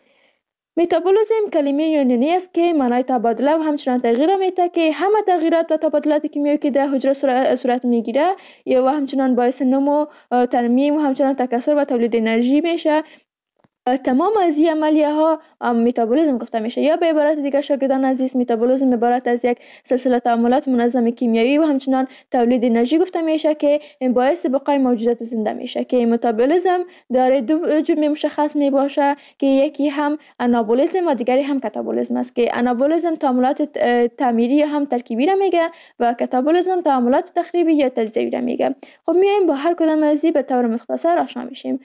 متابولیسم کلمه یونانی است که معنای تبادله و همچنان تغییر میده که همه تغییرات و تبادلات کیمیایی که در حجره صورت میگیره یا و همچنان باعث نمو، ترمیم و همچنان تکثر و تولید انرژی میشه. تمام از این عملیه ها متابولیسم گفته میشه یا به عبارت دیگر شاگردان عزیز متابولیسم عبارت از یک سلسله تعاملات منظم کیمیایی و همچنان تولید انرژی گفته میشه که باعث بقای موجودات زنده میشه که متابولیسم داره دو جمله مشخص می باشه که یکی هم آنابولیسم و دیگری هم کاتابولیسم است که آنابولیسم تعاملات تعمیری یا هم ترکیبی را میگه و کاتابولیسم تعاملات تخریبی یا تجزیه‌ای را میگه. خب میایم با هر کدام از این به طور مختصر آشنا میشیم.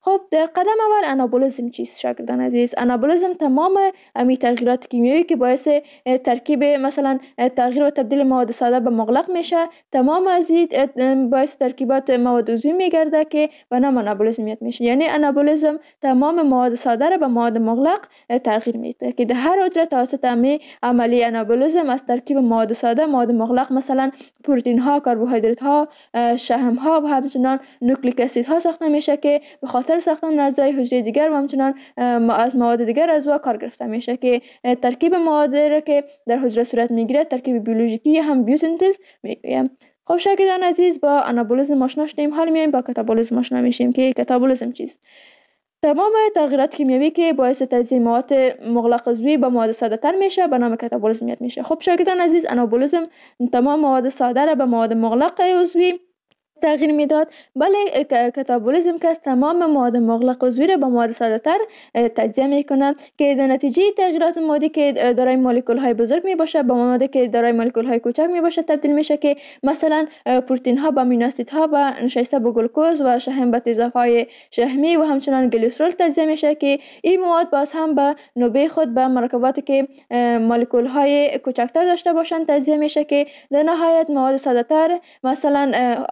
خب در قدم اول انابولیزم چیست شاگردان عزیز؟ انابولیزم تمام امی تغییرات کیمیایی که باعث ترکیب مثلا تغییر و تبدیل مواد ساده به مغلق میشه، تمام از این باعث ترکیبات مواد عضوی میگرده که به نام انابولیزم میشه. یعنی انابولیزم تمام مواد ساده را به مواد مغلق تغییر میده که در هر حجره توسط امی عملی انابولیزم از ترکیب مواد ساده مواد مغلق مثلا پروتئین ها، کربوهیدرات ها، شحم ها و همچنان نوکلیک اسید ها ساخته میشه که به خاطر ساختن اعضای حجره دیگر و همچنان از مواد دیگر اعضا کار گرفته میشه که ترکیب مواد را که در حجره صورت میگیره ترکیب بیولوژیکی هم بیوسینتز میگویم. خب شاگردان عزیز با انابولیزم آشنا شدیم، حالا میایم با کاتابولیزم آشنا میشیم که کاتابولیزم چیست. تمام تغییرات کیمیایی که باعث تجزیه مواد مغلق عضوی به مواد ساده تر میشه به نام کاتابولیزم یاد میشه. خب شاگردان عزیز انابولیزم تمام مواد ساده را به مواد مغلق عضوی تغییر میداد، ولی کاتابولیزم که تمام مواد مغلق عضوی را به مواد ساده تر تجزیه میکنه که در نتیجه تغییرات مادی که دارای مولکول های بزرگ می باشه به موادی که دارای مولکول های کوچک می باشه تبدیل میشه که مثلا پروتئین ها به امینو اسید ها و نشسته به گلوکوز و شحم به تیزاب های شحمی و همچنان گلیسرول تجزیه میشه که این مواد باز هم به نوبه خود به مرکباتی که مولکول های کوچکتر داشته باشند تجزیه میشه که در نهایت مواد ساده تر مثلا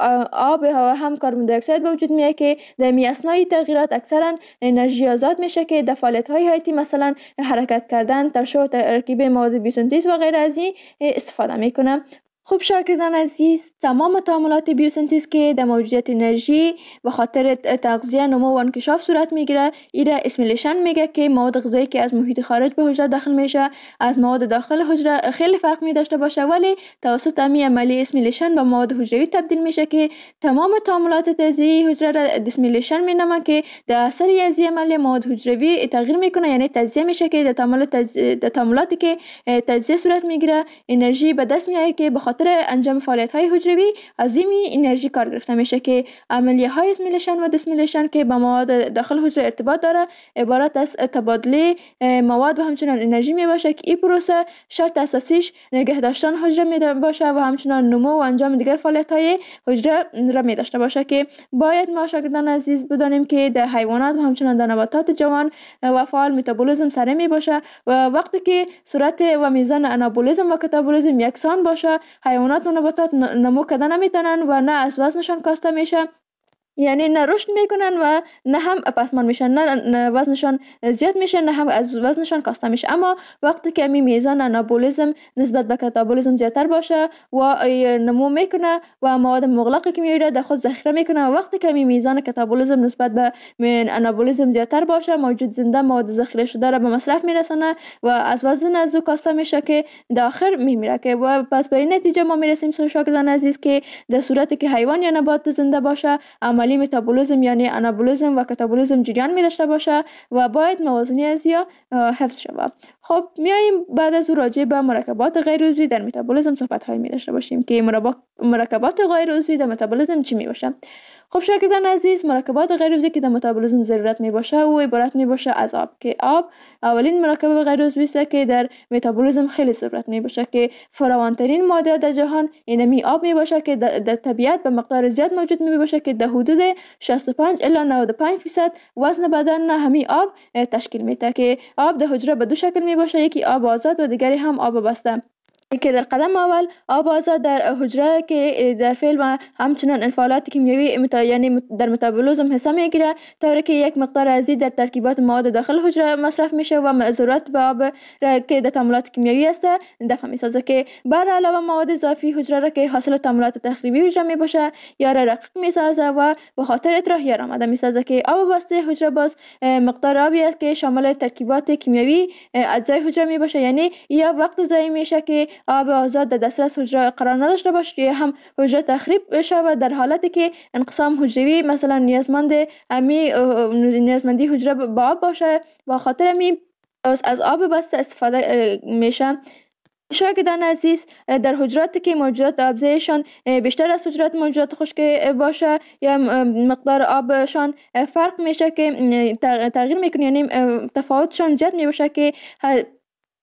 آب و هم کربن دی اکساید به وجود میاد که در می اثنای تغییرات اکثرا انرژی آزاد میشه که در فعالیت های حیاتی مثلا حرکت کردن، ترشح و ترکیب مواد بیوسنتز و غیر از این استفاده میکنه. خب شاگردان عزیز تمام تعاملات بیوسنتز که در موجودیت انرژی به خاطر تغذیه، نمو و انکشاف صورت میگیره ایره اسیمیلیشن میگه که مواد غذایی که از محیط خارج به حجره داخل میشه از مواد داخل حجره خیلی فرق می داشته باشه، ولی توسط امی عملی اسیمیلیشن به مواد حجروی تبدیل میشه که تمام تعاملات تجزیه حجره را دیسیمیلیشن مینامه که در اثر از این عمل مواد حجروی تغییر میکنه، یعنی تجزیه میشه که در تعاملات تجزیه در تعاملاتی که تجزیه صورت میگیره انرژی به دست میاد که به خاطر انجام فعالیت های حجروی از این انرژی کار گرفته میشه که عملیه های اسیمیلیشن و دیسیمیلیشن که با مواد داخل حجره ارتباط داره عبارت از تبادله مواد و همچنان انرژی می باشه که این پروسه شرط اساسیش نگه داشتن حجره می باشه و همچنان نمو و انجام دیگر فعالیت های حجره را می داشته باشه که باید ما شاگردان عزیز بدانیم که در حیوانات و همچنان در نباتات جوان و فعال متابولیسم سره می باشه و وقتی که صورت و میزان انابولیسم و کاتابولیسم یکسان باشه حیوانات و نباتات نمو کردن نمیتونن و نه از وزنشان کاسته میشه، یعنی نه رشد میکنن و نه هم پسمان میشن، نه وزنشان زیاد میشه نه هم از وزنشان کاسته میشه. اما وقتی که می میزان انابولیسم نسبت به کاتابولیسم زیادتر باشه و نمو میکنه و مواد مغلق کیمیایی را در خود ذخیره میکنه و وقتی که می میزان کاتابولیسم نسبت به انابولیسم زیادتر باشه موجود زنده مواد ذخیره شده را به مصرف میرسونه و از وزن از او کاسته میشه که در آخر میمیره که و پس به این نتیجه ما میرسیم شاگردان عزیز که در صورتی که حیوان یا نبات زنده باشه عملی متابولیسم یعنی انابولیسم و کاتابولیسم جریان می داشته باشه و باید موازنی از یا حفظ شود. خب میایم بعد از او راجع به مرکبات غیر عضوی در متابولیسم صحبت های می داشته باشیم که مرکبات غیر عضوی در متابولیسم چی می باشه. خب شاگردان عزیز مرکبات غیر عضوی که در متابولیسم ضرورت می باشه و عبارت می باشه از آب که آب اولین مرکب غیر عضوی است که در متابولیسم خیلی ضرورت می باشه که فراوانترین ماده در جهان اینمی آب می باشه که در طبیعت به مقدار زیاد موجود می باشه که در حدود شصت و پنج الی نود و پنج درصد وزن بدن همین آب تشکیل میده که آب در حجره به دو شکل می باشه، یکی آب آزاد و دیگری هم آب بسته که در قدم اول آب آزاد در حجره که در فعل و همچنان انفعالات کیمیایی متا... یعنی در متابولیسم حساب میگیره طوری که یک مقدار از در ترکیبات مواد داخل حجره مصرف میشه و ضرورت به آب را که در تعاملات کیمیایی است دفع میسازه که بر علاوه مواد اضافی حجره را که حاصل تعاملات تخریبی حجره میباشه یا را رقیق میسازه و به خاطر اطراح یا آمده میسازه که آب بسته حجره باز مقدار آبی است که شامل ترکیبات کیمیایی اجزای حجره میباشه، یعنی یا وقت ضایع میشه که آب آزاد در دسترس حجره قرار نداشته باشه یا هم حجره تخریب شود در حالتی که انقسام حجروی مثلا نیازمند امی نیازمندی حجره با آب باشه و خاطر امی از آب بسته استفاده میشه. شاگردان عزیز در حجراتی که موجودات آبزیشان بیشتر از حجرات موجودات خشک باشه یا مقدار آبشان فرق میشه که تغییر میکنه، یعنی تفاوتشان زیاد میباشه که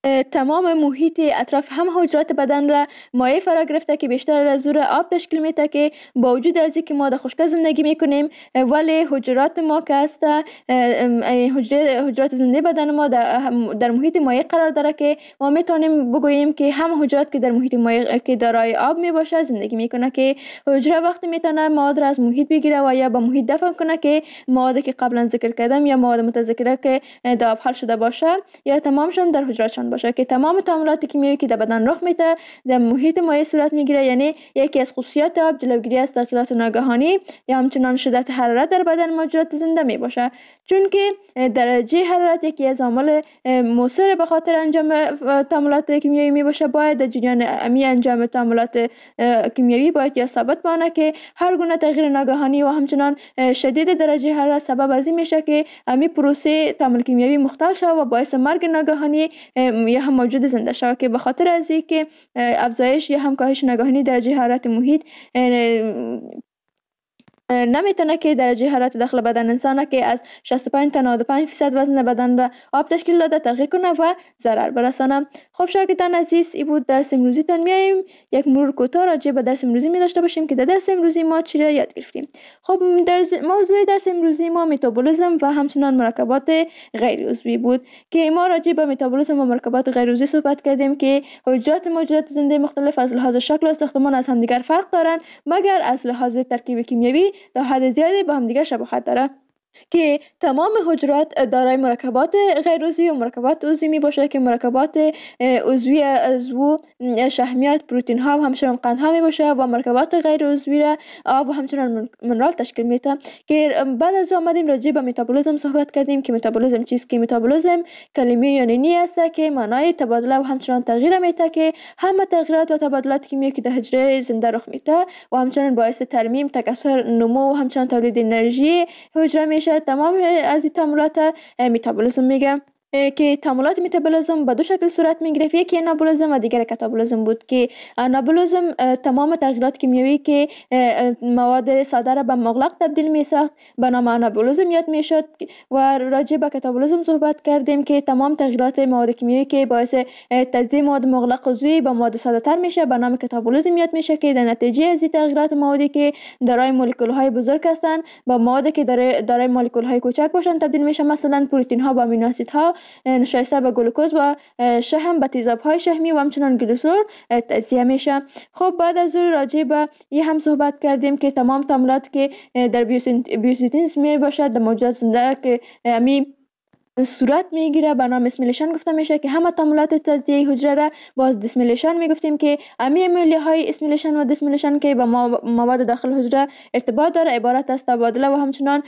تمام محیط اطراف هم حجرات بدن را مایع فرا گرفته که بیشتر از او را آب تشکیل میده، که با وجود از اینکه ما در خشکی زندگی میکنیم ولی حجرات ما که هست حجره حجرات زنده بدن ما در, در محیط مایع قرار داره که ما میتونیم بگوییم که هم حجرات که در محیط مایع که دارای آب میباشه زندگی میکنه، که حجره وقتی میتونه مواد را از محیط بگیره و یا به محیط دفن کنه که موادی که قبلا ذکر کردم یا مواد متذکره که در آب حل شده باشه یا تمامشون در حجراتشان باشه، که تمام تعاملات کیمیایی که در بدن رخ میده در محیط مایع صورت میگیره. یعنی یکی از خصوصیات آب جلوگیری از تغییرات ناگهانی یا همچنان شدت حرارت در بدن موجودات زنده می باشه، چون که درجه حرارت یکی از عوامل مؤثر به خاطر انجام تعاملات کیمیایی می باشه. باید در جریان امی انجام تعاملات کیمیایی باید یا ثابت بانه که هر گونه تغییر ناگهانی و همچنان شدید درجه حرارت سبب از این میشه که امی پروسه تعامل کیمیایی مختل شود و باعث مرگ ناگهانی یا هم موجود زنده شود، که به خاطر از اینکه افزایش یا هم کاهش ناگهانی درجه حرارت محیط نمیتونه که درجه حرارت داخل بدن انسان که از شصت و پنج تا نود و پنج درصد وزن بدن را آب تشکیل داده تغییر کنه و ضرر برسانه. خب شاگردان عزیز، این بود درس امروزی تان. میایم یک مرور کوتاه راجع به درس امروزی می داشته باشیم که در درس امروزی ما چی را یاد گرفتیم. خب درس موضوع درس امروزی ما متابولیسم و همچنان مرکبات غیر عضوی بود که ما راجع به متابولیسم و مرکبات غیر عضوی صحبت کردیم که حجرات موجودات زنده مختلف از لحاظ شکل و ساختمان از همدیگر فرق دارند، مگر از لحاظ ترکیب کیمیایی در حد زیادی با هم دیگر شباهت داره، که تمام حجرات دارای مرکبات غیر عضوی و مرکبات عضوی می باشه، که مرکبات عضوی از و شحمیات، پروتئین ها و همچنان قند ها می باشه و مرکبات غیر عضوی را آب و همچنان منرال تشکیل میده. که بعد از آمدیم راجع به متابولیسم صحبت کردیم که متابولیسم چیست. که متابولیسم کلمه یونانی است که معنای تبادله و همچنان تغییر میده، که همه تغییرات و تبادلات کیمیایی که در حجره زنده رخ میده و همچنان باعث ترمیم، تکثر، نمو و همچنان تولید انرژی حجره میشه. تمام از این تعاملات متابولیسم میگم، که تعاملات متابولیسم به دو شکل صورت میگرفت. یکی انابولیسم و دیگر کاتابولیسم بود. که انابولیسم تمام تغییرات کیمیایی که مواد ساده را به مغلق تبدیل میساخت به نام انابولیسم یاد میشد. و راجع به کاتابولیسم صحبت کردیم که تمام تغییرات مواد کیمیایی که باعث تجزیه مواد مغلق عضوی به مواد ساده تر میشه به نام کاتابولیسم یاد میشه، که در نتیجه از این تغییرات موادی که دارای مولکول های بزرگ هستند با موادی که دارای مولکول های کوچک باشن تبدیل میشه. مثلا پروتئین ها با امینو اسیدها نشایسته به گلوکوز و شحم به تیزاب های شحمی و همچنان گلیسرول تجزیه میشه. خب بعد از اون راجع به این هم صحبت کردیم که تمام تعاملات که در بیوسینتز می باشد در موجودات زنده که می صورت میگیره به نام اسمیلیشن گفته میشه، که همه تعاملات تجزیه حجره را باز دیسمیلیشن میگفتیم. که امی عملیه های اسمیلیشن و دیسمیلیشن که با مواد داخل حجره ارتباط داره عبارت از تبادله و همچنان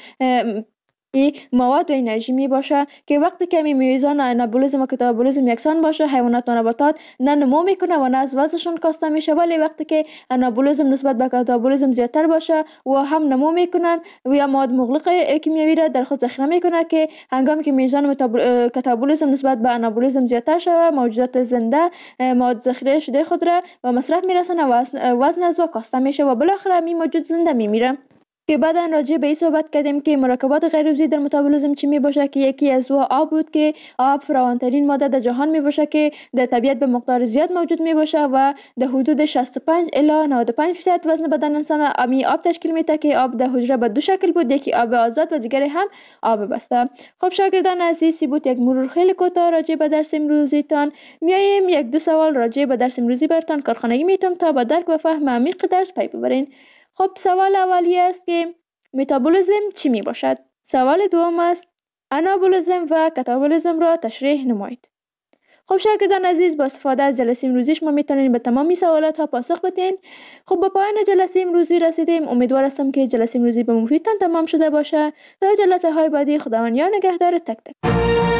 ای مواد و انرژی می باشه، که وقتی که می میزان انابولیسم و کاتابولیسم یکسان باشه حیوانات و نباتات نه نمو میکنه و نه از وزنشون کاسته میشه، ولی وقتی که انابولیسم نسبت به کاتابولیسم زیادتر باشه و هم نمو میکنن و یا مواد مغلق کیمیایی را در خود ذخیره میکنه، که هنگامی که میزان کاتابولیسم نسبت به انابولیسم زیادتر شوه موجودات زنده مواد ذخیره شده خود را به مصرف میرسونه و وزن از و کاسته میشه و بالاخره می موجود زنده میمیره. که بعدا راجع به این صحبت کردیم که مرکبات غیر عضوی در متابولیسم چی می باشه، که یکی از او آب بود، که آب فراوانترین ماده در جهان می باشه که در طبیعت به مقدار زیاد موجود می باشه و در حدود شصت و پنج الی نود و پنج درصد وزن بدن انسان امی آب تشکیل میده. که آب در حجره به دو شکل بود، یکی آب آزاد و دیگری هم آب بسته. خب شاگردان عزیز، بود یک مرور خیلی کوتاه راجع به درس امروزی تان. میایم یک دو سوال راجع به درس امروزی براتون کارخانگی میتم تا با درک و فهم عمیق درس پی ببرین. خب سوال اولی است که متابولیسم چی می باشد؟ سوال دوم است انابولیسم و کاتابولیسم را تشریح نمایید. خب شاگردان عزیز، با استفاده از جلسه امروزی شما میتونید به تمامی سوالات ها پاسخ بدین. خب با پایان جلسه امروزی رسیدیم. امیدوار هستم که جلسه امروزی به مفیدتان تمام شده باشه. تا جلسه های بعدی، خداوند یار نگهدار تک تک.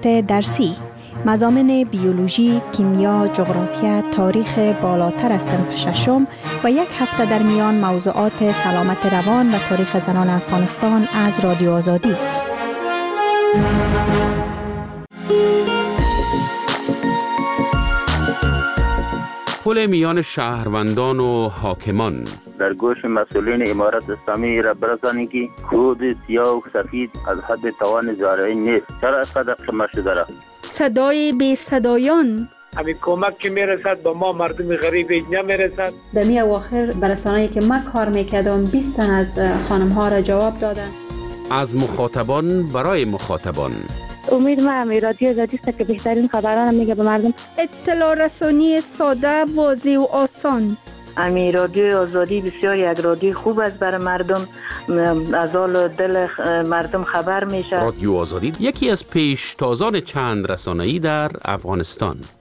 درسی، مضامین بیولوژی، کیمیا، جغرافیا، تاریخ بالاتر از صنف ششم و یک هفته در میان موضوعات سلامت روان و تاریخ زنان افغانستان از رادیو آزادی. پل میان شهروندان و حاکمان. در گوش مسئولین امارت اسلامی را برسانید که کود سیاه و سفید از حد توان زارعی نیست. چرا اینقدر قیمت شده را؟ صدای بی صدایان. همین کمک که میرسد با ما مردم غریب نمیرسد. در می اواخر برسانه‌ای که من کار میکردم بیست تن از خانم ها را جواب دادن. از مخاطبان برای مخاطبان. امید ما هم رادیو آزادی است که بهترین خبران میگه به مردم. اطلاع رسانی ساده، واضح و آسان. امی رادیو آزادی بسیار یک رادیو خوب است برای مردم، از حال دل مردم خبر میشه. رادیو آزادی یکی از پیشتازان چند رسانه‌ای در افغانستان.